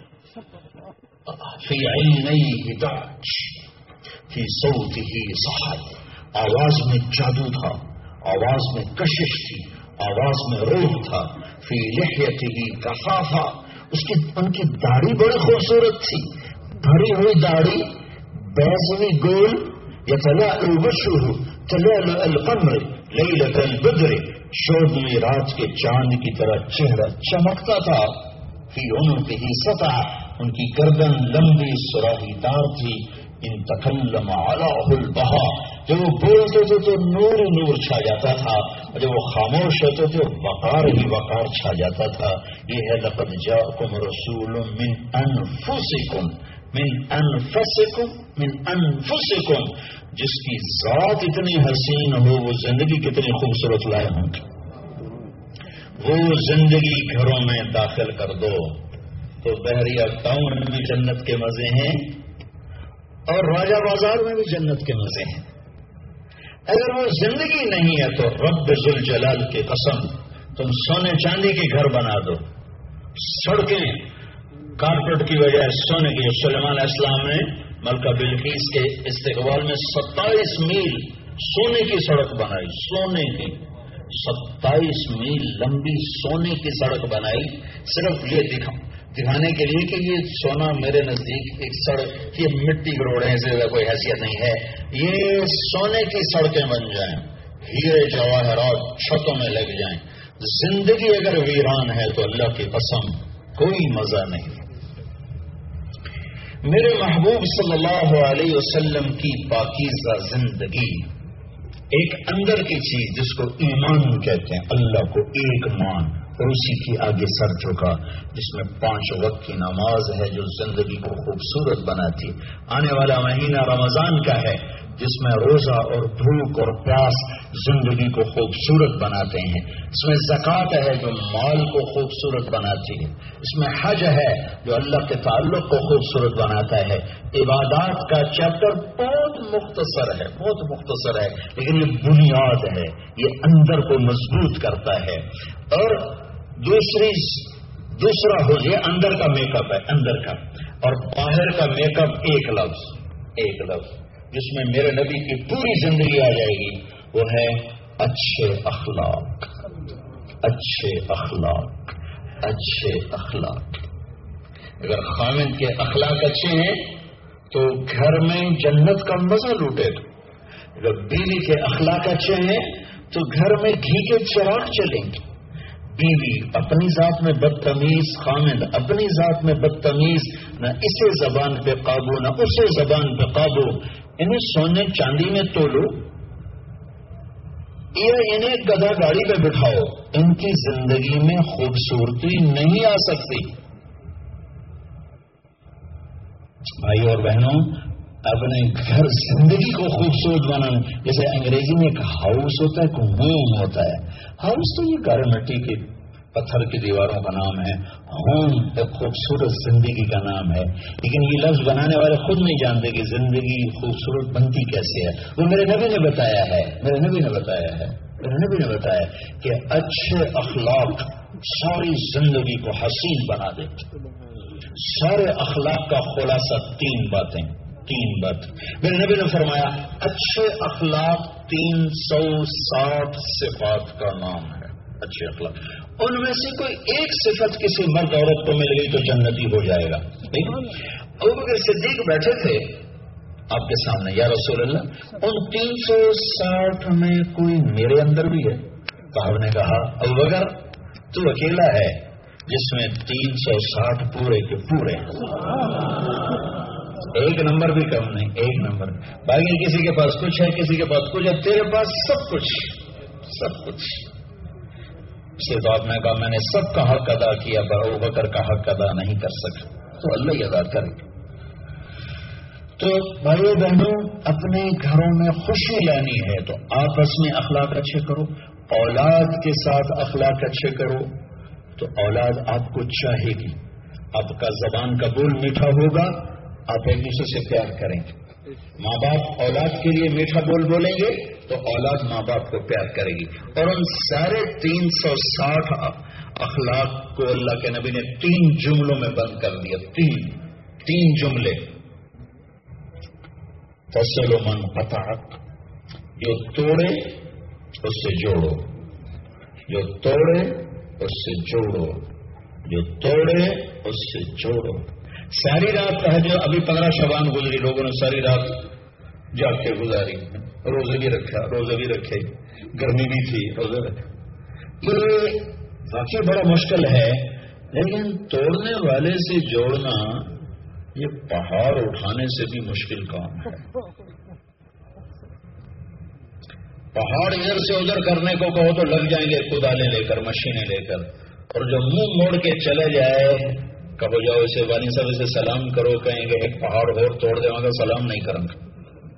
S1: فی عینیہ تاج، فی صوتہ سحر، آواز میں جادو تھا، آواز میں کشش تھی، آواز میں روح تھا، فی لحیتہ کثافہ، ان کی داڑھی بڑی خوبصورت تھی، بھری ہوئی داڑھی، بیضوی گول، یتلاء وجهه تلاء القمر لیلۃ البدر، 14ویں رات کے چاند کی طرح چہرہ چمکتا تھا. فی عنقہ سطع، ان کی گردن لمبی سراہی دار تھی. ان تکلم علاہ البہا، جب وہ بولتے تھے تو نور نور چھا جاتا تھا، اور جب وہ خاموش ہوتے تھے وقار ہی وقار چھا جاتا تھا. یہ ہے لقد جاءکم رسول من انفسکم، من انفسکم، من انفسکم، جس کی ذات اتنی حسین ہو وہ زندگی کتنی خوبصورت لائے ہوں گے. وہ زندگی گھروں میں داخل کر دو تو بحریہ ٹاؤن میں بھی جنت کے مزے ہیں اور راجہ بازار میں بھی جنت کے مزے ہیں. اگر وہ زندگی نہیں ہے تو رب ذوالجلال کی قسم تم سونے چاندی کے گھر بنا دو، سڑکیں کارپیٹ کی بجائے سونے کی. سلیمان علیہ السلام نے ملکہ بلقیس کے استقبال میں 27 میل سونے کی سڑک بنائی، سونے کی 27 میل لمبی سونے کی سڑک بنائی، صرف یہ دکھانے کے لیے کہ یہ سونا میرے نزدیک ایک سڑک، یہ مٹی روڑے سے کوئی حیثیت نہیں ہے، یہ سونے کی سڑکیں بن جائیں، ہیرے جواہرات چھتوں میں لگ جائیں. زندگی اگر ویران ہے تو اللہ کی قسم کوئی مزہ نہیں. میرے محبوب صلی اللہ علیہ وسلم کی پاکیزہ زندگی ایک اندر کی چیز جس کو ایمان کہتے ہیں، اللہ کو ایک مان اور اسی کی آگے سر جھکا، جس میں 5 وقت کی نماز ہے جو زندگی کو خوبصورت بناتی. آنے والا مہینہ رمضان کا ہے جس میں روزہ اور بھوک اور پیاس زندگی کو خوبصورت بناتے ہیں. اس میں زکوٰۃ ہے جو مال کو خوبصورت بناتی ہے. اس میں حج ہے جو اللہ کے تعلق کو خوبصورت بناتا ہے. عبادات کا چیپٹر بہت مختصر ہے، بہت مختصر ہے، لیکن یہ بنیاد ہے، یہ اندر کو مضبوط کرتا ہے. اور دوسرا ہو یہ اندر کا میک اپ ہے، اندر کا، اور باہر کا میک اپ ایک لفظ جس میں میرے نبی کی پوری زندگی آ جائے گی، وہ ہے اچھے اخلاق. اچھے اخلاق، اچھے اخلاق. اگر خاوند کے اخلاق اچھے ہیں تو گھر میں جنت کا مزہ لوٹے گا. اگر بیوی کے اخلاق اچھے ہیں تو گھر میں گھی کے چراغ چلیں گے. بیوی اپنی ذات میں بدتمیز، خامد اپنی ذات میں بدتمیز، نہ اسے زبان پہ قابو نہ اسے زبان پہ قابو. انہیں سونے چاندی میں تولو یا انہیں گدھا گاڑی پہ بٹھاؤ، ان کی زندگی میں خوبصورتی نہیں آ سکتی. بھائی اور بہنوں، اپنے گھر زندگی کو خوبصورت بنانا. جیسے انگریزی میں ایک ہاؤس ہوتا ہے، ایک ہوم ہوتا ہے. ہاؤس تو یہ گھر مٹی کی پتھر کی دیواروں کا نام ہے، ہوم ایک خوبصورت زندگی کا نام ہے. لیکن یہ لفظ بنانے والے خود نہیں جانتے کہ زندگی خوبصورت بنتی کیسے ہے. وہ میرے نبی نے بتایا ہے، میرے نبی نے بتایا کہ اچھے اخلاق ساری زندگی کو حسین بنا دیتے. سارے اخلاق کا خلاصہ 3 باتیں. میرے نبی نے فرمایا اچھے اخلاق 360 صفات کا نام ہے. اچھے اخلاق، ان میں سے کوئی ایک صفت کسی مرد عورت کو مل گئی تو جنتی ہو جائے گا. ابوبکر صدیق بیٹھے تھے آپ کے سامنے، یا رسول اللہ ان 360 میں کوئی میرے اندر بھی ہے؟ صاحب نے کہا ابوبکر تو اکیلا ہے، جس میں 360 پورے کے پورے، ایک نمبر بھی کم نہیں، ایک نمبر. باقی کسی کے پاس کچھ ہے، کسی کے پاس کچھ ہے، تیرے پاس سب کچھ، سب کچھ. اسے تو آپ نے کہا میں نے سب کا حق ادا کیا، پر ابو بکر کا حق ادا نہیں کر سکا، تو اللہ ہی ادا کرے. تو بھائیو بہنوں، اپنے گھروں میں خوشی لانی ہے تو آپس میں اخلاق اچھے کرو، اولاد کے ساتھ اخلاق اچھے کرو تو اولاد آپ کو چاہے گی. آپ کا زبان کا بول میٹھا ہوگا، آپ ایک دوسرے سے پیار کریں گے. ماں باپ اولاد کے لیے میٹھا بول بولیں گے تو اولاد ماں باپ کو پیار کرے گی. اور ان سارے 360 اخلاق کو اللہ کے نبی نے 3 جملوں میں بند کر دیا. تین جملے. تصل من قطعک، جو توڑے اس سے جوڑو، جو توڑے اس سے جوڑو، جو توڑے اس سے جوڑو. ساری رات تہجد، ابھی 15 شعبان گزری، لوگوں نے ساری رات جاگ کے گزاری، روزے بھی رکھا، روزے بھی رکھے، گرمی بھی تھی، روزے رکھے. یہ واقعی بڑا مشکل ہے، لیکن توڑنے والے سے جوڑنا یہ پہاڑ اٹھانے سے بھی مشکل کام ہے. پہاڑ ادھر سے ادھر کرنے کو کہو تو لگ جائیں گے کدالیں لے کر، مشینیں لے کر. اور جو منہ موڑ کے چلے جائے، کہو جاؤ اسے وانی صاحب اسے سلام کرو، کہیں گے ایک پہاڑ اور توڑ دے گا، سلام نہیں کروں گا.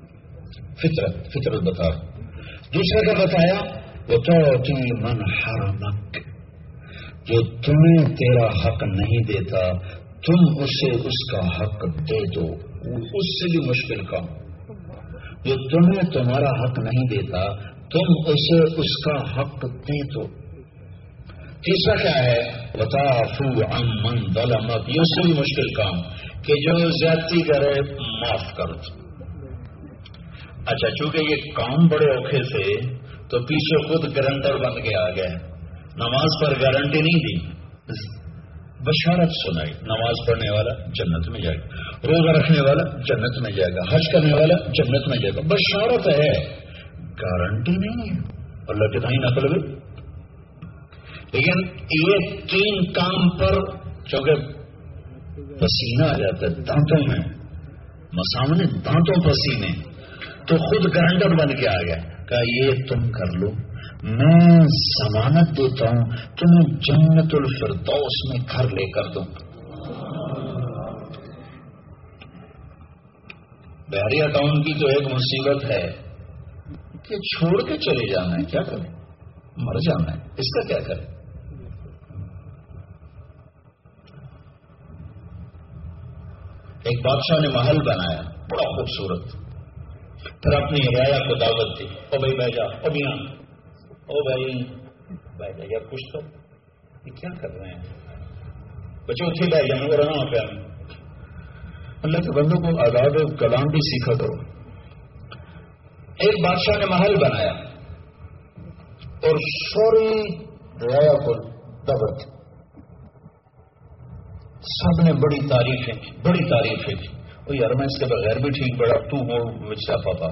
S1: فطرت بتا. دوسرے کا بتایا وَتُعْطِي مَنْ حَرَمَكَ، جو تمہیں تیرا حق نہیں دیتا تم اسے اس کا حق دے دو. اس سے بھی مشکل کام. جو تمہیں تمہارا حق نہیں دیتا تم اسے اس کا حق دے دو. تیسرا کیا ہے؟ وَتَعْفُوا عَمْ مَنْ ظَلَمَكَ، یہ اس سے بھی مشکل کام کہ جو زیادتی کرے معاف کر دو. اچھا، چونکہ یہ کام بڑے اوکھے تھے تو پیچھے خود گارنٹر بن کے آ گئے. نماز پر گارنٹی نہیں دی، بشارت سنائی. نماز پڑھنے والا جنت میں جائے گا، روزہ رکھنے والا جنت میں جائے گا، حج کرنے والا جنت میں جائے گا. بشارت ہے، گارنٹی نہیں ہے. اللہ کے دائیں نقل ہوئے. لیکن یہ 3 کام پر چونکہ پسینہ آ جاتا ہے دانتوں میں، مسامنے دانتوں پسینے، تو خود گارنٹر بن کے آ گیا. کہا یہ تم کر لو، میں ضمانت دیتا ہوں تمہیں جنت الفردوس میں گھر لے کر دوں. بحریہ ٹاؤن کی تو ایک مصیبت ہے کہ چھوڑ کے چلے جانا ہے، کیا کریں، مر جانا ہے، اس کا کیا کریں. ایک بادشاہ نے محل بنایا بڑا خوبصورت، پھر اپنی رعایا کو دعوت دی. او بھائی بھائی جا، او میاں، او بھائی بھائی جا، یار کچھ تو یہ کیا کر رہے ہیں بچوں، اچھے بھائی جانا کو رہنا پہ. اللہ کے بندوں کو آداب کلام بھی سیکھا کرو. ایک بادشاہ نے محل بنایا اور سوری رعایا کو دعوت، سب نے بڑی تعریفیں کی، بڑی تعریفیں کی. او یار میں اس کے بغیر بھی ٹھیک بڑا تو ہو مجھ سے پاپا.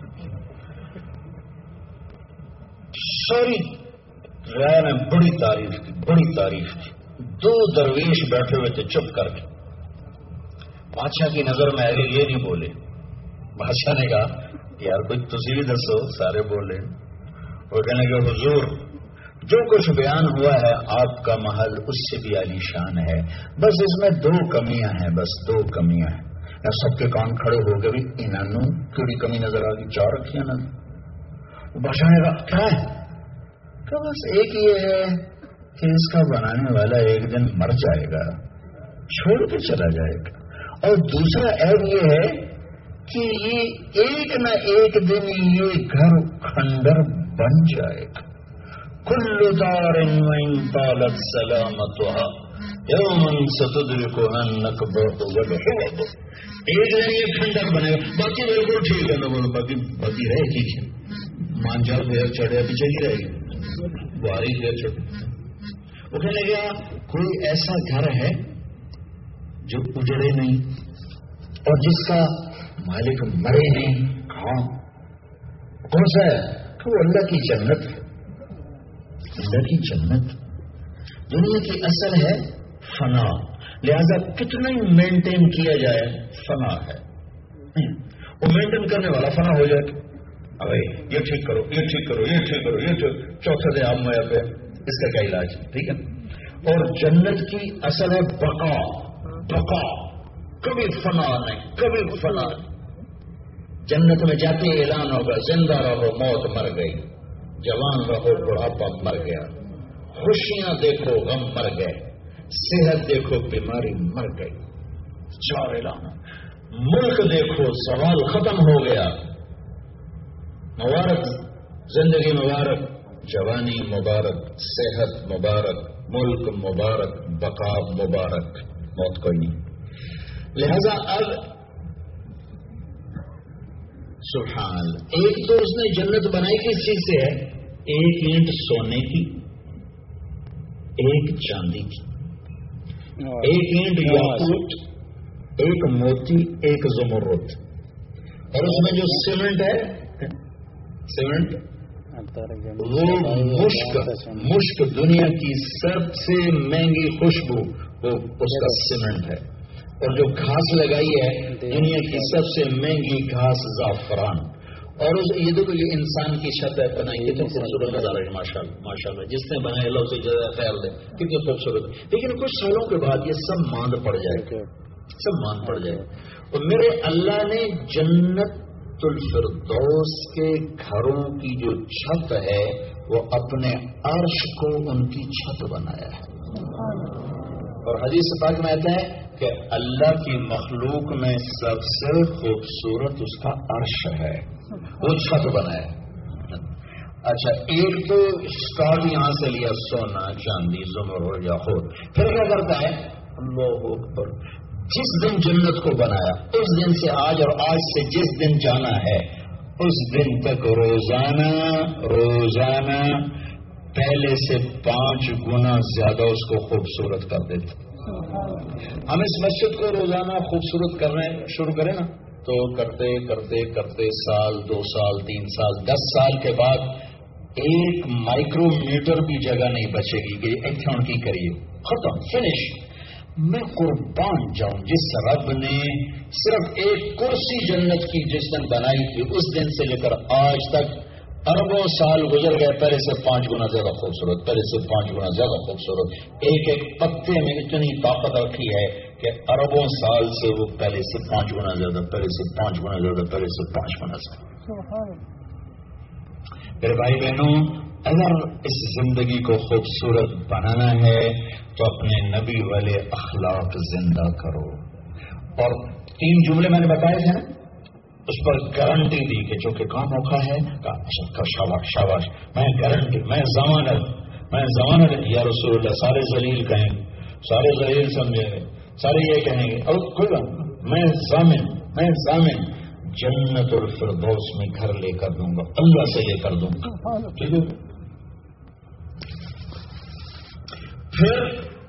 S1: ساری رعایا نے بڑی تعریف کی، بڑی تعریف کی. 2 درویش بیٹھے ہوئے تھے چپ کر کے. بادشاہ کی نظر میں آئے یہ نہیں بولے. بادشاہ نے کہا یار کچھ تسی بھی دسو. سارے بولے. وہ کہنے کہ حضور جو کچھ بیان ہوا ہے آپ کا محل اس سے بھی عالی شان ہے، بس اس میں 2 کمیاں ہیں، بس 2 کمیاں ہیں. سب کے کان کھڑے ہو گئے، انہوں کیڑی کمی نظر آ گئی، 4 رکھیاں نہ. بادشاہ نے کہا کیا ہے؟ کہ بس ایک یہ ہے کہ اس کا بنانے والا ایک دن مر جائے گا، چھوڑ کے چلا جائے گا. اور دوسرا عیب یہ ہے کہ یہ ایک نہ ایک دن یہ گھر کھنڈر بن جائے گا. کل دار وإن طالت سلامتها یوما ستدرکها النکبۃ والحوض. ایک دن یہ کھنڈر بنے گا، باقی بالکل ٹھیک ہے. نہ باقی رہے ٹھیک ہے، مان جاؤ دیر چڑھے ابھی چلی رہے گی، بہاری دیر چڑھے. وہ کہنے لگا کوئی ایسا گھر ہے جو اجڑے نہیں اور جس کا مالک مرے نہیں. ہاں کون سا ہے؟ کہ وہ اللہ کی جنت ہے. اللہ کی جنت. دنیا کی اصل ہے فنا، لہذا کتنا ہی مینٹین کیا جائے فنا ہے. وہ مینٹین کرنے والا فنا ہو جائے. ابھی یہ ٹھیک کرو، یہ ٹھیک کرو، یہ ٹھیک کرو، یہ چوتھے دن آپ میں پہ اس کا کیا علاج؟ ٹھیک ہے. اور جنت کی اصل ہے بقا. بقا کبھی فنا نہیں، کبھی فنا نہیں. جنت میں جاتے اعلان ہوگا زندہ رہو موت مر گئی، جوان رہو بڑھاپا مر گیا، خوشیاں دیکھو غم مر گئے، صحت دیکھو بیماری مر گئی. 4 اعلان. ملک دیکھو زوال ختم ہو گیا، مبارک زندگی مبارک، جوانی مبارک، صحت مبارک، ملک مبارک، بقا مبارک، موت کوئی نہیں. لہذا اب سبحان اللہ، ایک تو اس نے جنت بنائی کس چیز سے ہے؟ ایک اینٹ سونے کی، ایک چاندی کی، ایک اینٹ یاقوت، ایک موتی، ایک زمرد. اور اس میں جو سیمنٹ ہے، سیمنٹ وہ مشک دنیا کی سب سے مہنگی خوشبو وہ اس کا سیمنٹ ہے. اور جو گھاس لگائی ہے دنیا کی سب سے مہنگی گھاس زعفران. اور یہ دیکھو یہ انسان کی شکل بنائی کتنی خوبصورت نظارہ ہے. ماشاء اللہ ماشاء اللہ، جس نے بنایا اللہ اسے زیادہ خیال دے، کتنی خوبصورت. لیکن کچھ سالوں کے بعد یہ سب ماند پڑ جائے، سب ماند پڑ جائے. اور میرے اللہ نے جنت الفردوس کے گھروں کی جو چھت ہے وہ اپنے عرش کو ان کی چھت بنایا ہے. اور حدیث پاک میں آتا ہے کہ اللہ کی مخلوق میں سب سے خوبصورت اس کا عرش ہے، وہ چھت بنایا. اچھا، ایک تو اسٹار یہاں سے لیا سونا چاندی زمرد یاقوت. پھر کیا کرتا ہے؟ اللہ اکبر، جس دن جنت کو بنایا اس دن سے آج، اور آج سے جس دن جانا ہے اس دن تک روزانہ پہلے سے 5 گنا زیادہ اس کو خوبصورت کر دیتے. ہم اس مسجد کو روزانہ خوبصورت کرنے شروع کریں نا تو کرتے کرتے کرتے سال 2 سال 3 سال 10 سال کے بعد 1 مائکرو میٹر بھی جگہ نہیں بچے گی کہ ایتھن کی کریے، ختم، فنش. میں قربان جاؤں جس رب نے صرف ایک کرسی جنت کی جس دن بنائی تھی اس دن سے لے کر آج تک اربوں سال گزر گئے، پہلے سے 5 گنا زیادہ خوبصورت، پہلے سے 5 گنا زیادہ خوبصورت. ایک ایک پتے میں اتنی طاقت رکھی ہے کہ اربوں سال سے وہ پہلے سے 5 گنا زیادہ، پہلے سے 5 گنا زیادہ، پہلے سے 5 گنا زیادہ. میرے بھائی بہنوں، اگر اس زندگی کو خوبصورت بنانا ہے تو اپنے نبی والے اخلاق زندہ کرو. اور 3 جملے میں نے بتائے تھے نا، اس پر گارنٹی دی کہ جو کہ کام موقع ہے شاباش شاباش، میں گارنٹی، میں ضمانت یا رسول اللہ. سارے ذلیل کہیں، سارے ذلیل سمجھیں گے، سارے یہ کہیں گے اور کوئی بات، میں ضامن جنت الفردوس میں گھر لے کر دوں گا، اللہ سے لے کر دوں گا. ٹھیک ہے. پھر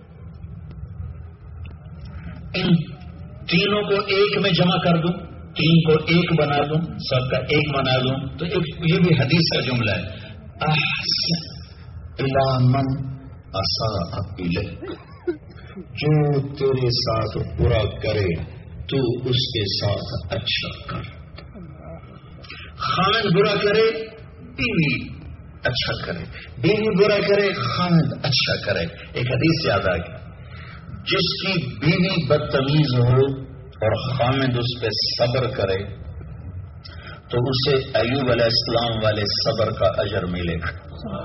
S1: ان تینوں کو ایک میں جمع کر دوں، 3 کو ایک بنا دوں، سب کا ایک بنا دوں. تو یہ بھی حدیث کا جملہ ہے، احسن الی من اساء الیک، جو تیرے ساتھ برا کرے تو اس کے ساتھ اچھا کر. خاوند برا کرے بیوی اچھا کرے، بیوی برا کرے خاوند اچھا کرے. ایک حدیث یاد آ گئی، جس کی بیوی بدتمیز ہو اور خاوند اس پہ صبر کرے تو اسے ایوب علیہ السلام والے صبر کا اجر ملے گا.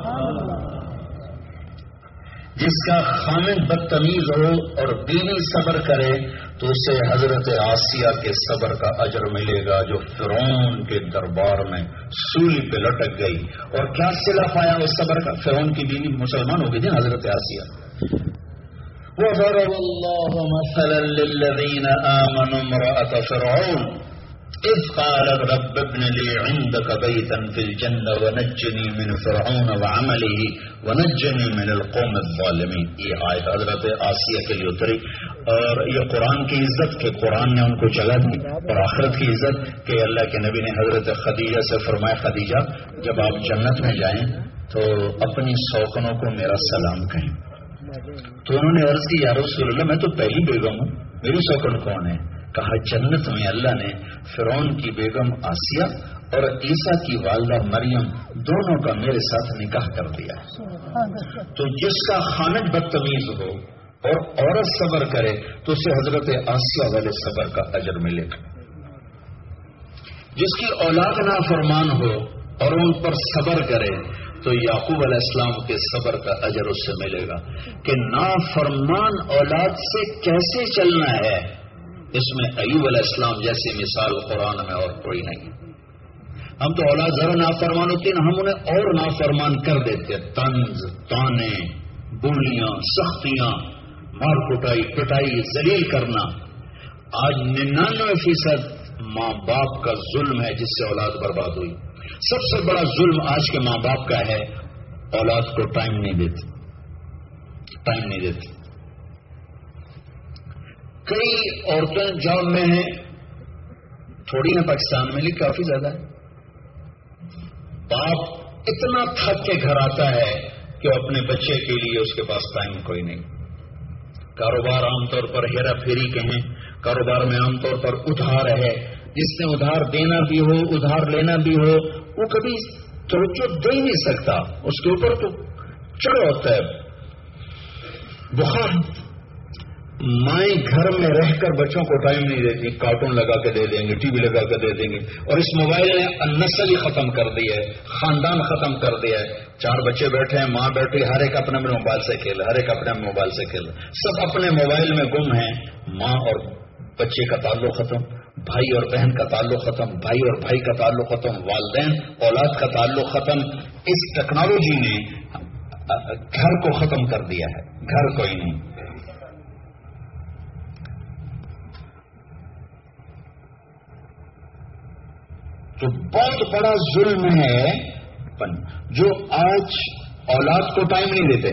S1: جس کا خاوند بدتمیز ہو اور بیوی صبر کرے تو اسے حضرت آسیہ کے صبر کا اجر ملے گا، جو فرعون کے دربار میں سولی پہ لٹک گئی. اور کیا صلہ پایا اس صبر کا؟ فرعون کی بیوی مسلمان ہو گئی تھی حضرت آسیہ. وضرب الله مثلا للذين آمنوا امرأة فرعون إذ قالت رب ابن لي عندك بيتا في الجنة ونجني من فرعون وعمله ونجني من القوم الظالمين. یہ آیت حضرت آسیہ کے لیے اتری. اور یہ قرآن کی عزت کہ قرآن نے ان کو جگہ دی، اور آخرت کی عزت کہ اللہ کے نبی نے حضرت خدیجہ سے فرمایا، خدیجہ جب آپ جنت میں جائیں تو اپنی سوکنوں کو میرا سلام کہیں. تو انہوں نے عرض کی یا رسول اللہ میں تو پہلی بیگم ہوں، میری سیکنڈ کون ہے؟ کہا جنت میں اللہ نے فرعون کی بیگم آسیہ اور عیسیٰ کی والدہ مریم دونوں کا میرے ساتھ نکاح کر دیا ہے۔ تو جس کا خامد بدتمیز ہو اور عورت صبر کرے تو اسے حضرت آسیہ والے صبر کا اجر ملے گا، جس کی اولاد نافرمان ہو اور ان پر صبر کرے تو یعقوب علیہ السلام کے صبر کا اجر اس سے ملے گا کہ نافرمان اولاد سے کیسے چلنا ہے۔ اس میں ایوب علیہ السلام جیسی مثال قرآن میں اور کوئی نہیں۔ ہم تو اولاد ذرا نافرمان ہوتی نا، ہم انہیں اور نافرمان کر دیتے، طنز، تانے، بولیاں، سختیاں، مار پٹائی، ذلیل کرنا۔ آج 99% ماں باپ کا ظلم ہے جس سے اولاد برباد ہوئی۔ سب سے بڑا ظلم آج کے ماں باپ کا ہے، اولاد کو ٹائم نہیں دیتے۔ کئی عورتیں جاب میں ہیں، تھوڑی ہیں پاکستان میں لیکن کافی زیادہ ہے۔ باپ اتنا تھک کے گھر آتا ہے کہ اپنے بچے کے لیے اس کے پاس ٹائم کوئی نہیں۔ کاروبار عام طور پر ہیرا پھیری کے ہیں، کاروبار میں عام طور پر ادھار ہے، جس نے ادھار دینا بھی ہو ادھار لینا بھی ہو وہ کبھی توجہ دے ہی نہیں سکتا، اس کے اوپر تو چڑھ ہوتا ہے بخار۔ مائیں گھر میں رہ کر بچوں کو ٹائم نہیں دیتی، کارٹون لگا کے دے دیں گے، ٹی وی لگا کے دے دیں گے، اور اس موبائل نے نسل ہی ختم کر دی ہے، خاندان ختم کر دیا ہے۔ 4 بچے بیٹھے ہیں، ماں بیٹھی، ہر ایک اپنے موبائل سے کھیل، ہر ایک اپنے موبائل سے کھیل، سب اپنے موبائل میں گم ہیں۔ ماں اور بچے کا تعلق ختم، بھائی اور بہن کا تعلق ختم، بھائی اور بھائی کا تعلق ختم، والدین اولاد کا تعلق ختم۔ اس ٹیکنالوجی نے گھر کو ختم کر دیا ہے، گھر کوئی نہیں۔ تو بہت بڑا ظلم ہے جو آج اولاد کو ٹائم نہیں دیتے،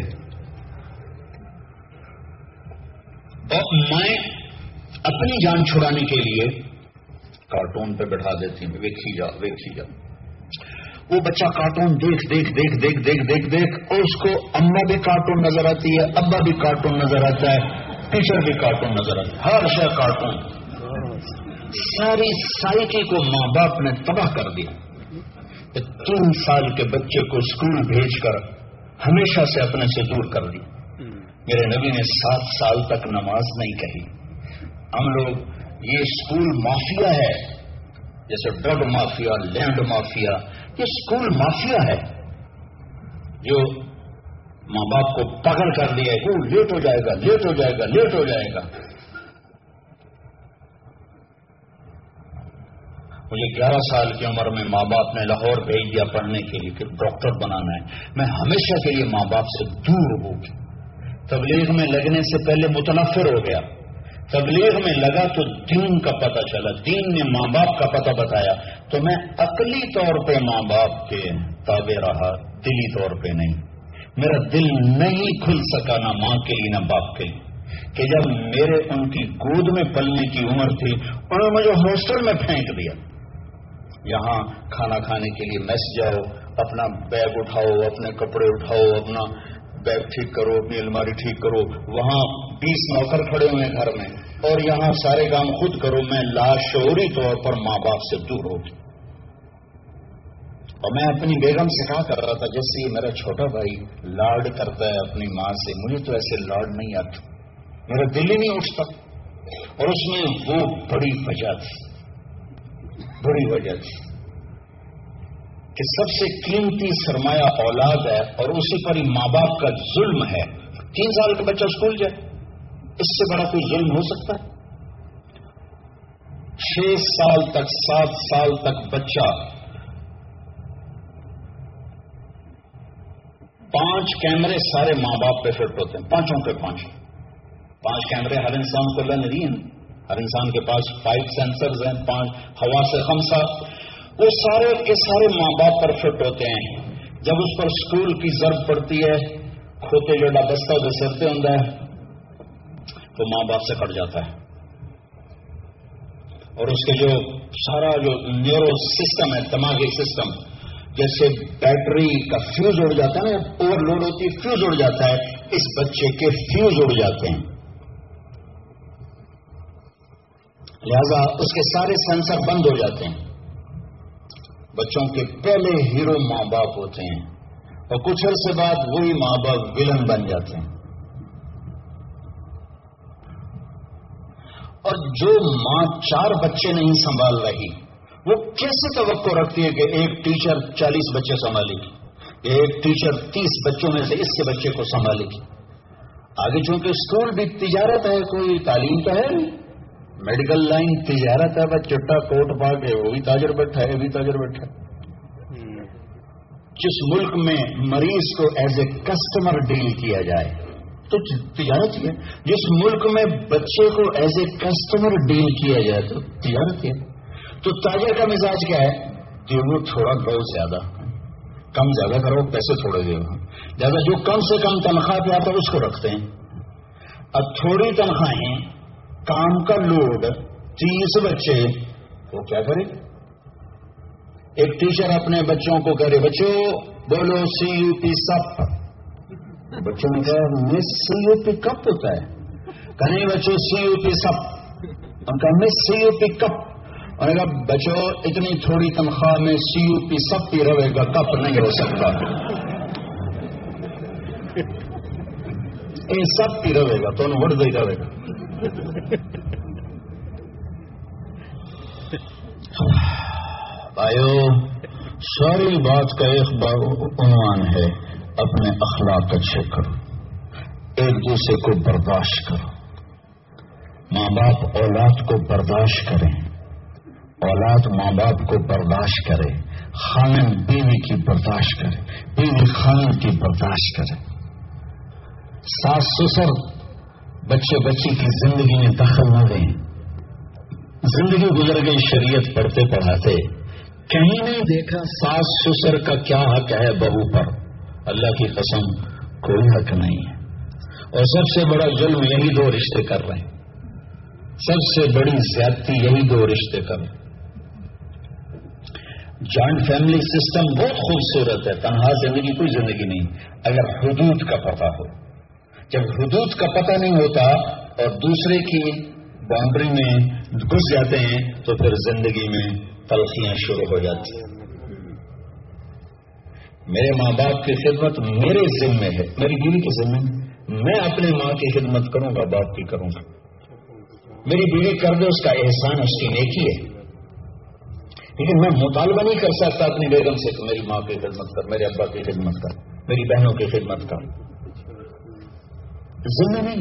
S1: اور مائیں اپنی جان چھڑانے کے لیے کارٹون پہ بٹھا دیتی ہیں، ویکھی جا۔ وہ بچہ کارٹون دیکھ اور اس کو اماں بھی کارٹون نظر آتی ہے، ابا بھی کارٹون نظر آتا ہے، ٹیچر بھی کارٹون نظر آتا ہے، ہر شے کارٹون۔ ساری سائیکی کو ماں باپ نے تباہ کر دیا۔ 3 سال کے بچے کو اسکول بھیج کر ہمیشہ سے اپنے سے دور کر دی۔ میرے نبی نے 7 سال تک نماز نہیں کہی۔ ہم لوگ یہ اسکول مافیا ہے، جیسے ڈرگ مافیا، لینڈ مافیا، یہ اسکول مافیا ہے جو ماں باپ کو پکڑ کر دیا ہے کہ وہ لیٹ ہو جائے گا۔ مجھے 11 سال کی عمر میں ماں باپ نے لاہور بھیج دیا پڑھنے کے لیے کہ ڈاکٹر بنانا ہے۔ میں ہمیشہ کے لیے ماں باپ سے دور ہو گیا۔ تبلیغ میں لگنے سے پہلے متنفر ہو گیا، تبلیغ میں لگا تو دین کا پتہ چلا، دین نے ماں باپ کا پتہ بتایا، تو میں عقلی طور پہ ماں باپ کے تابع رہا، دلی طور پہ نہیں۔ میرا دل نہیں کھل سکا نہ ماں کے لیے نہ باپ کے لیے، کہ جب میرے ان کی گود میں پلنے کی عمر تھی انہوں نے مجھے ہاسٹل میں پھینک دیا۔ یہاں کھانا کھانے کے لیے میس جاؤ، اپنا بیگ اٹھاؤ، اپنے کپڑے اٹھاؤ، اپنا بیگ ٹھیک کرو، اپنی الماری ٹھیک کرو، وہاں 20 نوکر کھڑے ہوئے گھر میں، اور یہاں سارے کام خود کرو۔ میں لاشعوری طور پر ماں باپ سے دور ہو گیا، اور میں اپنی بیگم سے کہا کر رہا تھا جیسے یہ میرا چھوٹا بھائی لاڈ کرتا ہے اپنی ماں سے، مجھے تو ایسے لاڈ نہیں آتا، میرا دل ہی نہیں اٹھتا۔ اور اس میں وہ بڑی وجہ تھی کہ سب سے قیمتی سرمایہ اولاد ہے، اور اسی پر ہی ماں باپ کا ظلم ہے۔ 3 سال کا بچہ اسکول جائے، اس سے بڑا کوئی ظلم ہو سکتا ہے؟ 6 سال تک 7 سال تک بچہ 5 کیمرے سارے ماں باپ پہ فٹ ہوتے ہیں، 5 کے 5 کیمرے ہر انسان کو اللہ نے دیے ہیں، ہر انسان کے پاس 5 سینسرز ہیں، 5 حواس خمسہ، وہ سارے کے سارے ماں باپ پر فٹ ہوتے ہیں۔ جب اس پر اسکول کی ضرب پڑتی ہے، کھوتے جوڑا بستہ جو سرتے ہوتا ہے تو ماں باپ سے کٹ جاتا ہے، اور اس کے جو سارا جو نیورو سسٹم ہے، دماغی سسٹم، جیسے بیٹری کا فیوز اڑ جاتا ہے نا، اوور لوڈ ہوتی ہے، فیوز اڑ جاتا ہے، اس بچے کے فیوز اڑ جاتے ہیں، لہذا اس کے سارے سینسر بند ہو جاتے ہیں۔ بچوں کے پہلے ہیرو ماں باپ ہوتے ہیں، اور کچھ عرصے بعد وہی ماں باپ ولن بن جاتے ہیں۔ اور جو ماں 4 بچے نہیں سنبھال رہی، وہ کیسے توقع رکھتی ہے کہ ایک ٹیچر 40 بچے سنبھالے گی، ایک ٹیچر 30 بچوں میں سے اس کے بچے کو سنبھالے گی؟ آگے چونکہ اسکول بھی تجارت ہے، کوئی تعلیم تو ہے نہیں، میڈیکل لائن تجارت ہے، بس چٹا کوٹ پا کے وہ بھی تاجر بیٹھا ہے، یہ بھی تاجر بیٹھا ہے۔ جس ملک میں مریض کو ایز اے کسٹمر ڈیل کیا جائے تو تجارت ہی ہے، جس ملک میں بچے کو ایز اے کسٹمر ڈیل کیا جائے تو تجارت ہی ہے۔ تو تاجر کا مزاج کیا ہے؟ جو وہ تھوڑا بہت زیادہ، کم زیادہ کرو پیسے تھوڑے دے، زیادہ جو کم سے کم تنخواہ پہ آتا ہے اس کو رکھتے ہیں۔ اب تھوڑی تنخواہیں، کام کا لوڈ، 30 بچے، وہ کیا کرے؟ ایک ٹیچر اپنے بچوں کو کہہ رہے بچوں بولو CUP سپ، بچوں نے کہا مس CUP کپ ہوتا ہے، کہ نہیں بچوں CUP سپ، ان کا مس CUP کپ، اور کہا بچوں اتنی تھوڑی تنخواہ میں CUP سپ ہی رہے گا، کپ نہیں ہو سکتا، یہ سب پی رہے گا تو ووٹ دے رہے گا۔ بھائیو، ساری بات کا ایک عنوان ہے، اپنے اخلاق اچھے کرو، ایک دوسرے کو برداشت کرو، ماں باپ اولاد کو برداشت کریں، اولاد ماں باپ کو برداشت کرے، خاوند بیوی کی برداشت کرے، بیوی خاوند کی برداشت کرے، ساس سسر بچے بچی کی زندگی میں دخل نہ دیں۔ زندگی گزر گئی شریعت پڑھتے پڑھاتے، کہیں نہیں دیکھا ساس سسر کا کیا حق ہے بہو پر، اللہ کی قسم کوئی حق نہیں ہے۔ اور سب سے بڑا ظلم یہی 2 رشتے کر رہے ہیں، سب سے بڑی زیادتی یہی 2 رشتے کر رہے ہیں۔ جوائنٹ فیملی سسٹم بہت خوبصورت ہے، تنہا زندگی کوئی زندگی نہیں اگر حدود کا پتہ ہو۔ جب حدود کا پتہ نہیں ہوتا اور دوسرے کی باؤنڈری میں گھس جاتے ہیں تو پھر زندگی میں تلخیاں شروع ہو جاتی ہیں۔ میرے ماں باپ کی خدمت میرے ذمے ہے، میری بیوی کے ذمے ہے، میں اپنے ماں کی خدمت کروں گا، باپ کی کروں گا، میری بیوی کر دے اس کا احسان، اس کی نیکی ہے، لیکن میں مطالبہ نہیں کر سکتا اپنی بیگم سے کہ میری ماں کی خدمت کر، میرے ابا کی خدمت کر، میری بہنوں کی خدمت کر، ذمہ نہیں۔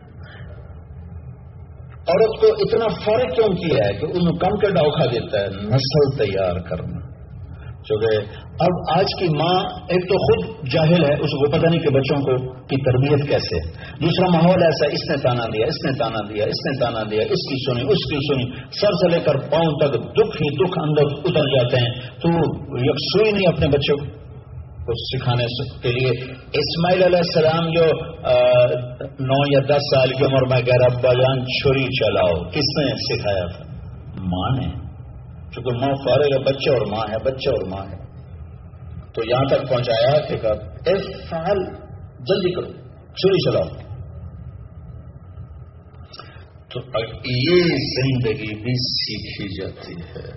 S1: عورت کو اتنا فرق کیوں کیا ہے کہ ان کم کا ڈوکھا دیتا ہے؟ نسل تیار کرنا۔ چونکہ اب آج کی ماں ایک تو خود جاہل ہے، اس کو پتہ نہیں کہ بچوں کو کی تربیت کیسے ہے، دوسرا ماحول ایسا، اس نے تانا دیا، اس نے تانا دیا، اس نے تانا دیا، اس کی سنی، اس کی سنی، سر سے لے کر پاؤں تک دکھ ہی دکھ اندر اتر جاتے ہیں، تو یکسوئی نہیں اپنے بچوں کو سکھانے کے لیے۔ اسماعیل علیہ السلام جو 9 یا 10 سال کی عمر میں کہہ رہا ابا جان چھری چلاؤ، کس نے سکھایا تھا؟ ماں نے، چونکہ ماں فارغ ہے، بچہ اور ماں ہے، بچہ اور ماں ہے، تو یہاں تک پہنچایا کہ فعل جلدی کرو، چھری چلاؤ۔ تو یہ زندگی بھی سیکھی جاتی ہے۔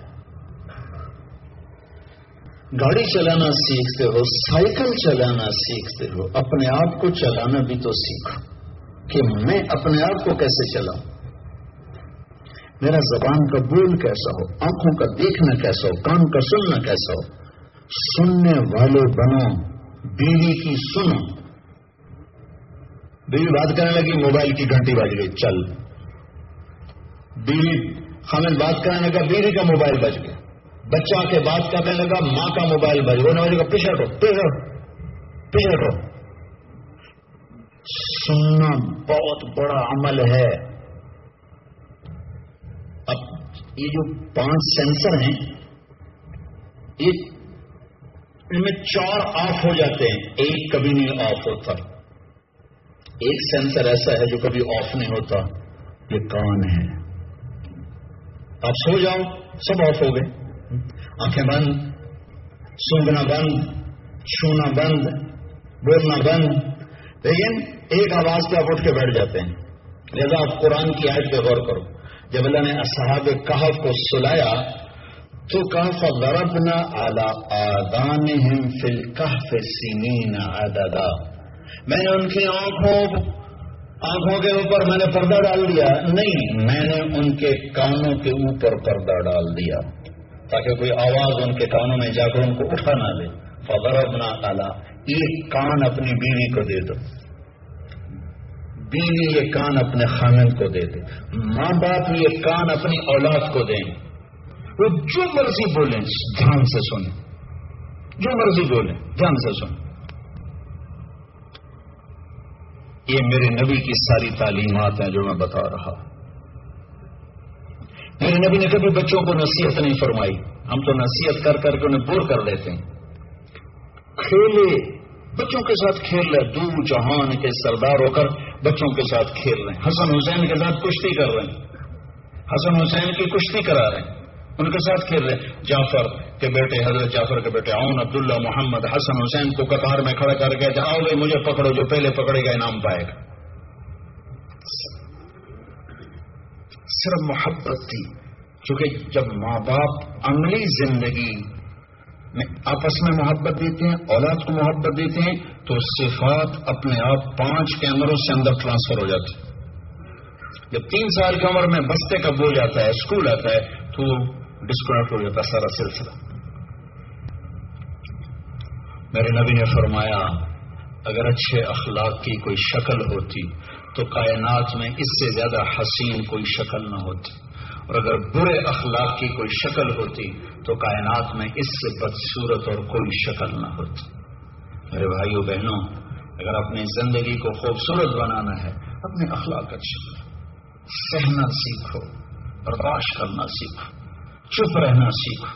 S1: گاڑی چلانا سیکھتے ہو، سائیکل چلانا سیکھتے ہو، اپنے آپ کو چلانا بھی تو سیکھو کہ میں اپنے آپ کو کیسے چلاؤں، میرا زبان کا بول کیسا ہو، آنکھوں کا دیکھنا کیسا ہو، کان کا سننا کیسا ہو، سننے والے بنو، بیوی کی سنو۔ بیوی بات کرنے لگی، موبائل کی گھنٹی بج گئی، چل۔ بیوی خامد بات کرنے لگا، بیوی کا موبائل بج گیا۔ بچہ کے بات کرنے لگا، ماں کا موبائل بج گیا، پیچھے ہٹو۔ سننا بہت بڑا عمل ہے۔ اب یہ جو 5 سینسر ہیں، ان میں 4 آف ہو جاتے ہیں، ایک کبھی نہیں آف ہوتا۔ ایک سینسر ایسا ہے جو کبھی آف نہیں ہوتا، یہ کان ہے۔ آپ سو جاؤ، سب آف ہو گئے، آنکھیں بند، سونگنا بند، چھونا بند، بولنا بند، لیکن ایک آواز پہ آپ اٹھ کے بیٹھ جاتے ہیں. لہذا آپ قرآن کی آیت پہ غور کرو. جب اللہ نے اصحاب کہف کو سلایا تو کہا فضربنا علی آذانہم فی الکہف سنین عددا. میں نے ان کی آنکھوں کے اوپر میں نے پردہ ڈال دیا. نہیں، میں نے ان کے کانوں کے اوپر پردہ ڈال دیا تاکہ کوئی آواز ان کے کانوں میں جا کر ان کو اٹھا نہ لے. فضربنا علی، ایک کان اپنی بیوی کو دے دو، بیوی یہ کان اپنے خامند کو دے دے، ماں باپ یہ کان اپنی اولاد کو دیں. وہ جو مرضی بولیں دھیان سے سنیں، جو مرضی بولیں دھیان سے سنیں. یہ میرے نبی کی ساری تعلیمات ہیں جو میں بتا رہا. میرے نبی نے کبھی بچوں کو نصیحت نہیں فرمائی. ہم تو نصیحت کر کر کے انہیں بور کر دیتے ہیں. کھیلے، بچوں کے ساتھ کھیل رہے، دو جہان کے سردار ہو کر بچوں کے ساتھ کھیل رہے ہیں. حسن حسین کے ساتھ کشتی کر رہے ہیں، حسن حسین کی کشتی کرا رہے ہیں، ان کے ساتھ کھیل رہے ہیں. جعفر کے بیٹے، حضرت جعفر کے بیٹے عون، عبداللہ، محمد، حسن حسین کو قطار میں کھڑا کر کے جاؤ گے مجھے پکڑو، جو پہلے پکڑے گا انعام پائے گا. صرف محبت تھی، کیونکہ جب ماں باپ عملی زندگی میں آپس میں محبت دیتے ہیں، اولاد کو محبت دیتے ہیں، تو صفات اپنے آپ 5 کیمروں سے اندر ٹرانسفر ہو جاتی. جب 3 سال کی عمر میں بستے کا بوجھ آتا ہے، اسکول آتا ہے، تو ڈسکنیکٹ ہو جاتا ہے سارا سلسلہ. میرے نبی نے فرمایا اگر اچھے اخلاق کی کوئی شکل ہوتی تو کائنات میں اس سے زیادہ حسین کوئی شکل نہ ہوتی، اور اگر برے اخلاق کی کوئی شکل ہوتی تو کائنات میں اس سے بدصورت اور کوئی شکل نہ ہوتی. میرے بھائیوں بہنوں، اگر اپنی زندگی کو خوبصورت بنانا ہے، اپنے اخلاق اچھے بناؤ، سہنا سیکھو، برداشت کرنا سیکھو، چپ رہنا سیکھو.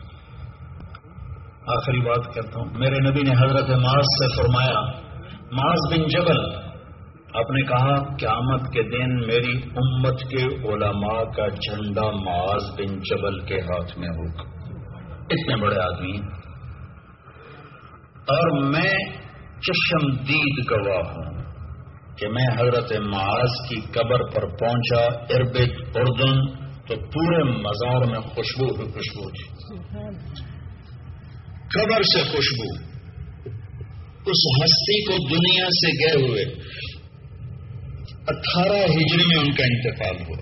S1: آخری بات کہتا ہوں، میرے نبی نے حضرت معاذ سے فرمایا، معاذ بن جبل، آپ نے کہا قیامت کے دن میری امت کے علماء کا جھنڈا معاذ بن جبل کے ہاتھ میں ہوگا. اتنے بڑے آدمی ہیں، اور میں چشمدید گواہ ہوں کہ میں حضرت معاذ کی قبر پر پہنچا اربد اردن تو پورے مزار میں خوشبو ہی خوشبو تھی، قبر سے خوشبو. اس ہستی کو دنیا سے گئے ہوئے 18 ہجری میں ان کا انتقال ہوا،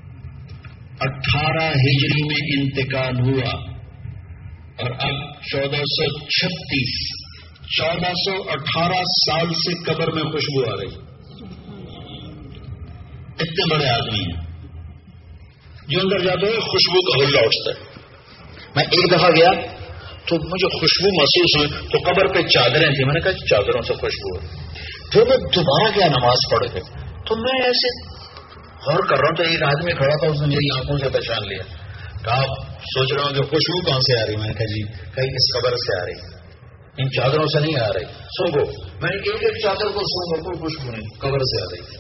S1: 18 ہجری میں انتقال ہوا، اور اب 1436، 1418 سال سے قبر میں خوشبو آ رہی. اتنے بڑے آدمی ہیں، جو اندر جاتے ہیں خوشبو کا ہلا اٹھتا ہے. میں ایک دفعہ گیا تو مجھے خوشبو محسوس ہوئی، تو قبر پہ چادریں تھیں، میں نے کہا چادروں سے خوشبو ہے. پھر میں دوبارہ گیا نماز پڑھ کے، تو میں ایسے غور کر رہا ہوں تو ایک آدمی کھڑا تھا، اس نے میری آنکھوں سے پہچان لیا. کہا سوچ رہا ہوں کہ خوشبو کہاں سے آ رہی. میں نے کہا جی کہیں اس قبر سے آ رہی، ان چادروں سے نہیں آ رہی. سونگو، میں نے ایک ایک چادر کو سونگا، کوئی خوشبو نہیں، قبر سے آ رہی.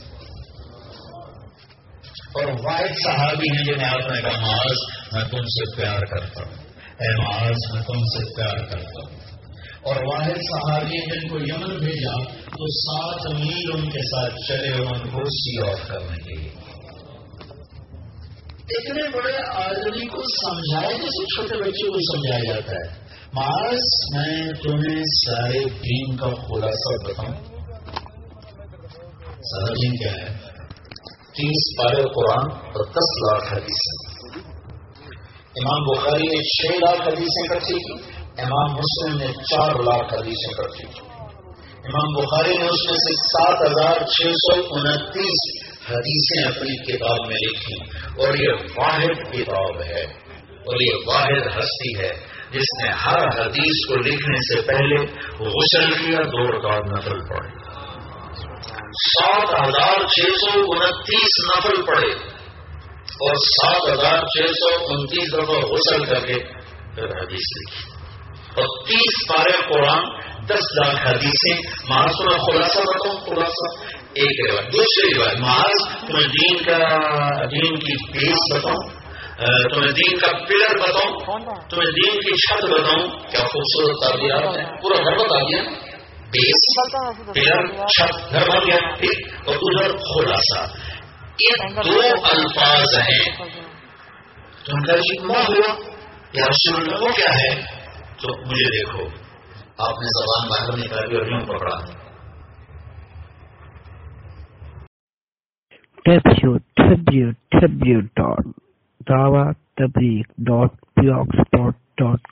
S1: اور واحد صحابی ہیں جنہیں آپ نے کہا معاذ میں تم سے پیار کرتا ہوں، اے معاذ میں تم سے پیار کرتا ہوں. اور واحد صحابی جن کو یمن بھیجا تو 7 میل ان کے ساتھ چلے ان کو سی آف کرنے کے لیے. اتنے بڑے آدمی کو سمجھایا جیسے چھوٹے بچے کو سمجھایا جاتا ہے. معاذ میں تمہیں سارے دین کا خلاصہ بتاؤں. سارا دین کیا ہے؟ 30 پارے قرآن اور 10 لاکھ حدیثیں. امام بخاری نے 6 لاکھ حدیثیں اکٹھی کی، امام مسلم نے 4 لاکھ حدیثیں اکٹھی کی. امام بخاری نے اس میں سے 7629 حدیثیں اپنی کتاب میں لکھی، اور یہ واحد کتاب ہے اور یہ واحد ہستی ہے جس نے ہر حدیث کو لکھنے سے پہلے غسل کیا، 2 رکعت نفل پڑھے، 7629 نفل پڑھے، اور 7629 دفعہ غسل کر کے پھر حدیث لکھی. اور 30 پارے قرآن، 10 لاکھ حدیثیں. معاذ میں خلاصہ بتاؤں، خلاصہ ایک روایت. دوسری روایت معاذ میں دین کی بیس بتاؤں. تمہیں دین کا پلر بتاؤں، تمہیں دین کی چھت بتاؤں. کیا خوبصورت تعبیرات ہیں. پورا گھر بتا دیا، بیس، پلر، چھت، گھر بن گیا. ٹھیک. اور ادھر خلاصہ. یہ دو الفاظ ہیں. تم کا جی کیا ہوا یا رسول اللہ وہ کیا ہے؟ تو مجھے دیکھو، آپ نے زبان باہر نکالی اور یوں پکڑا.
S2: www.dawattableek.blogspot.com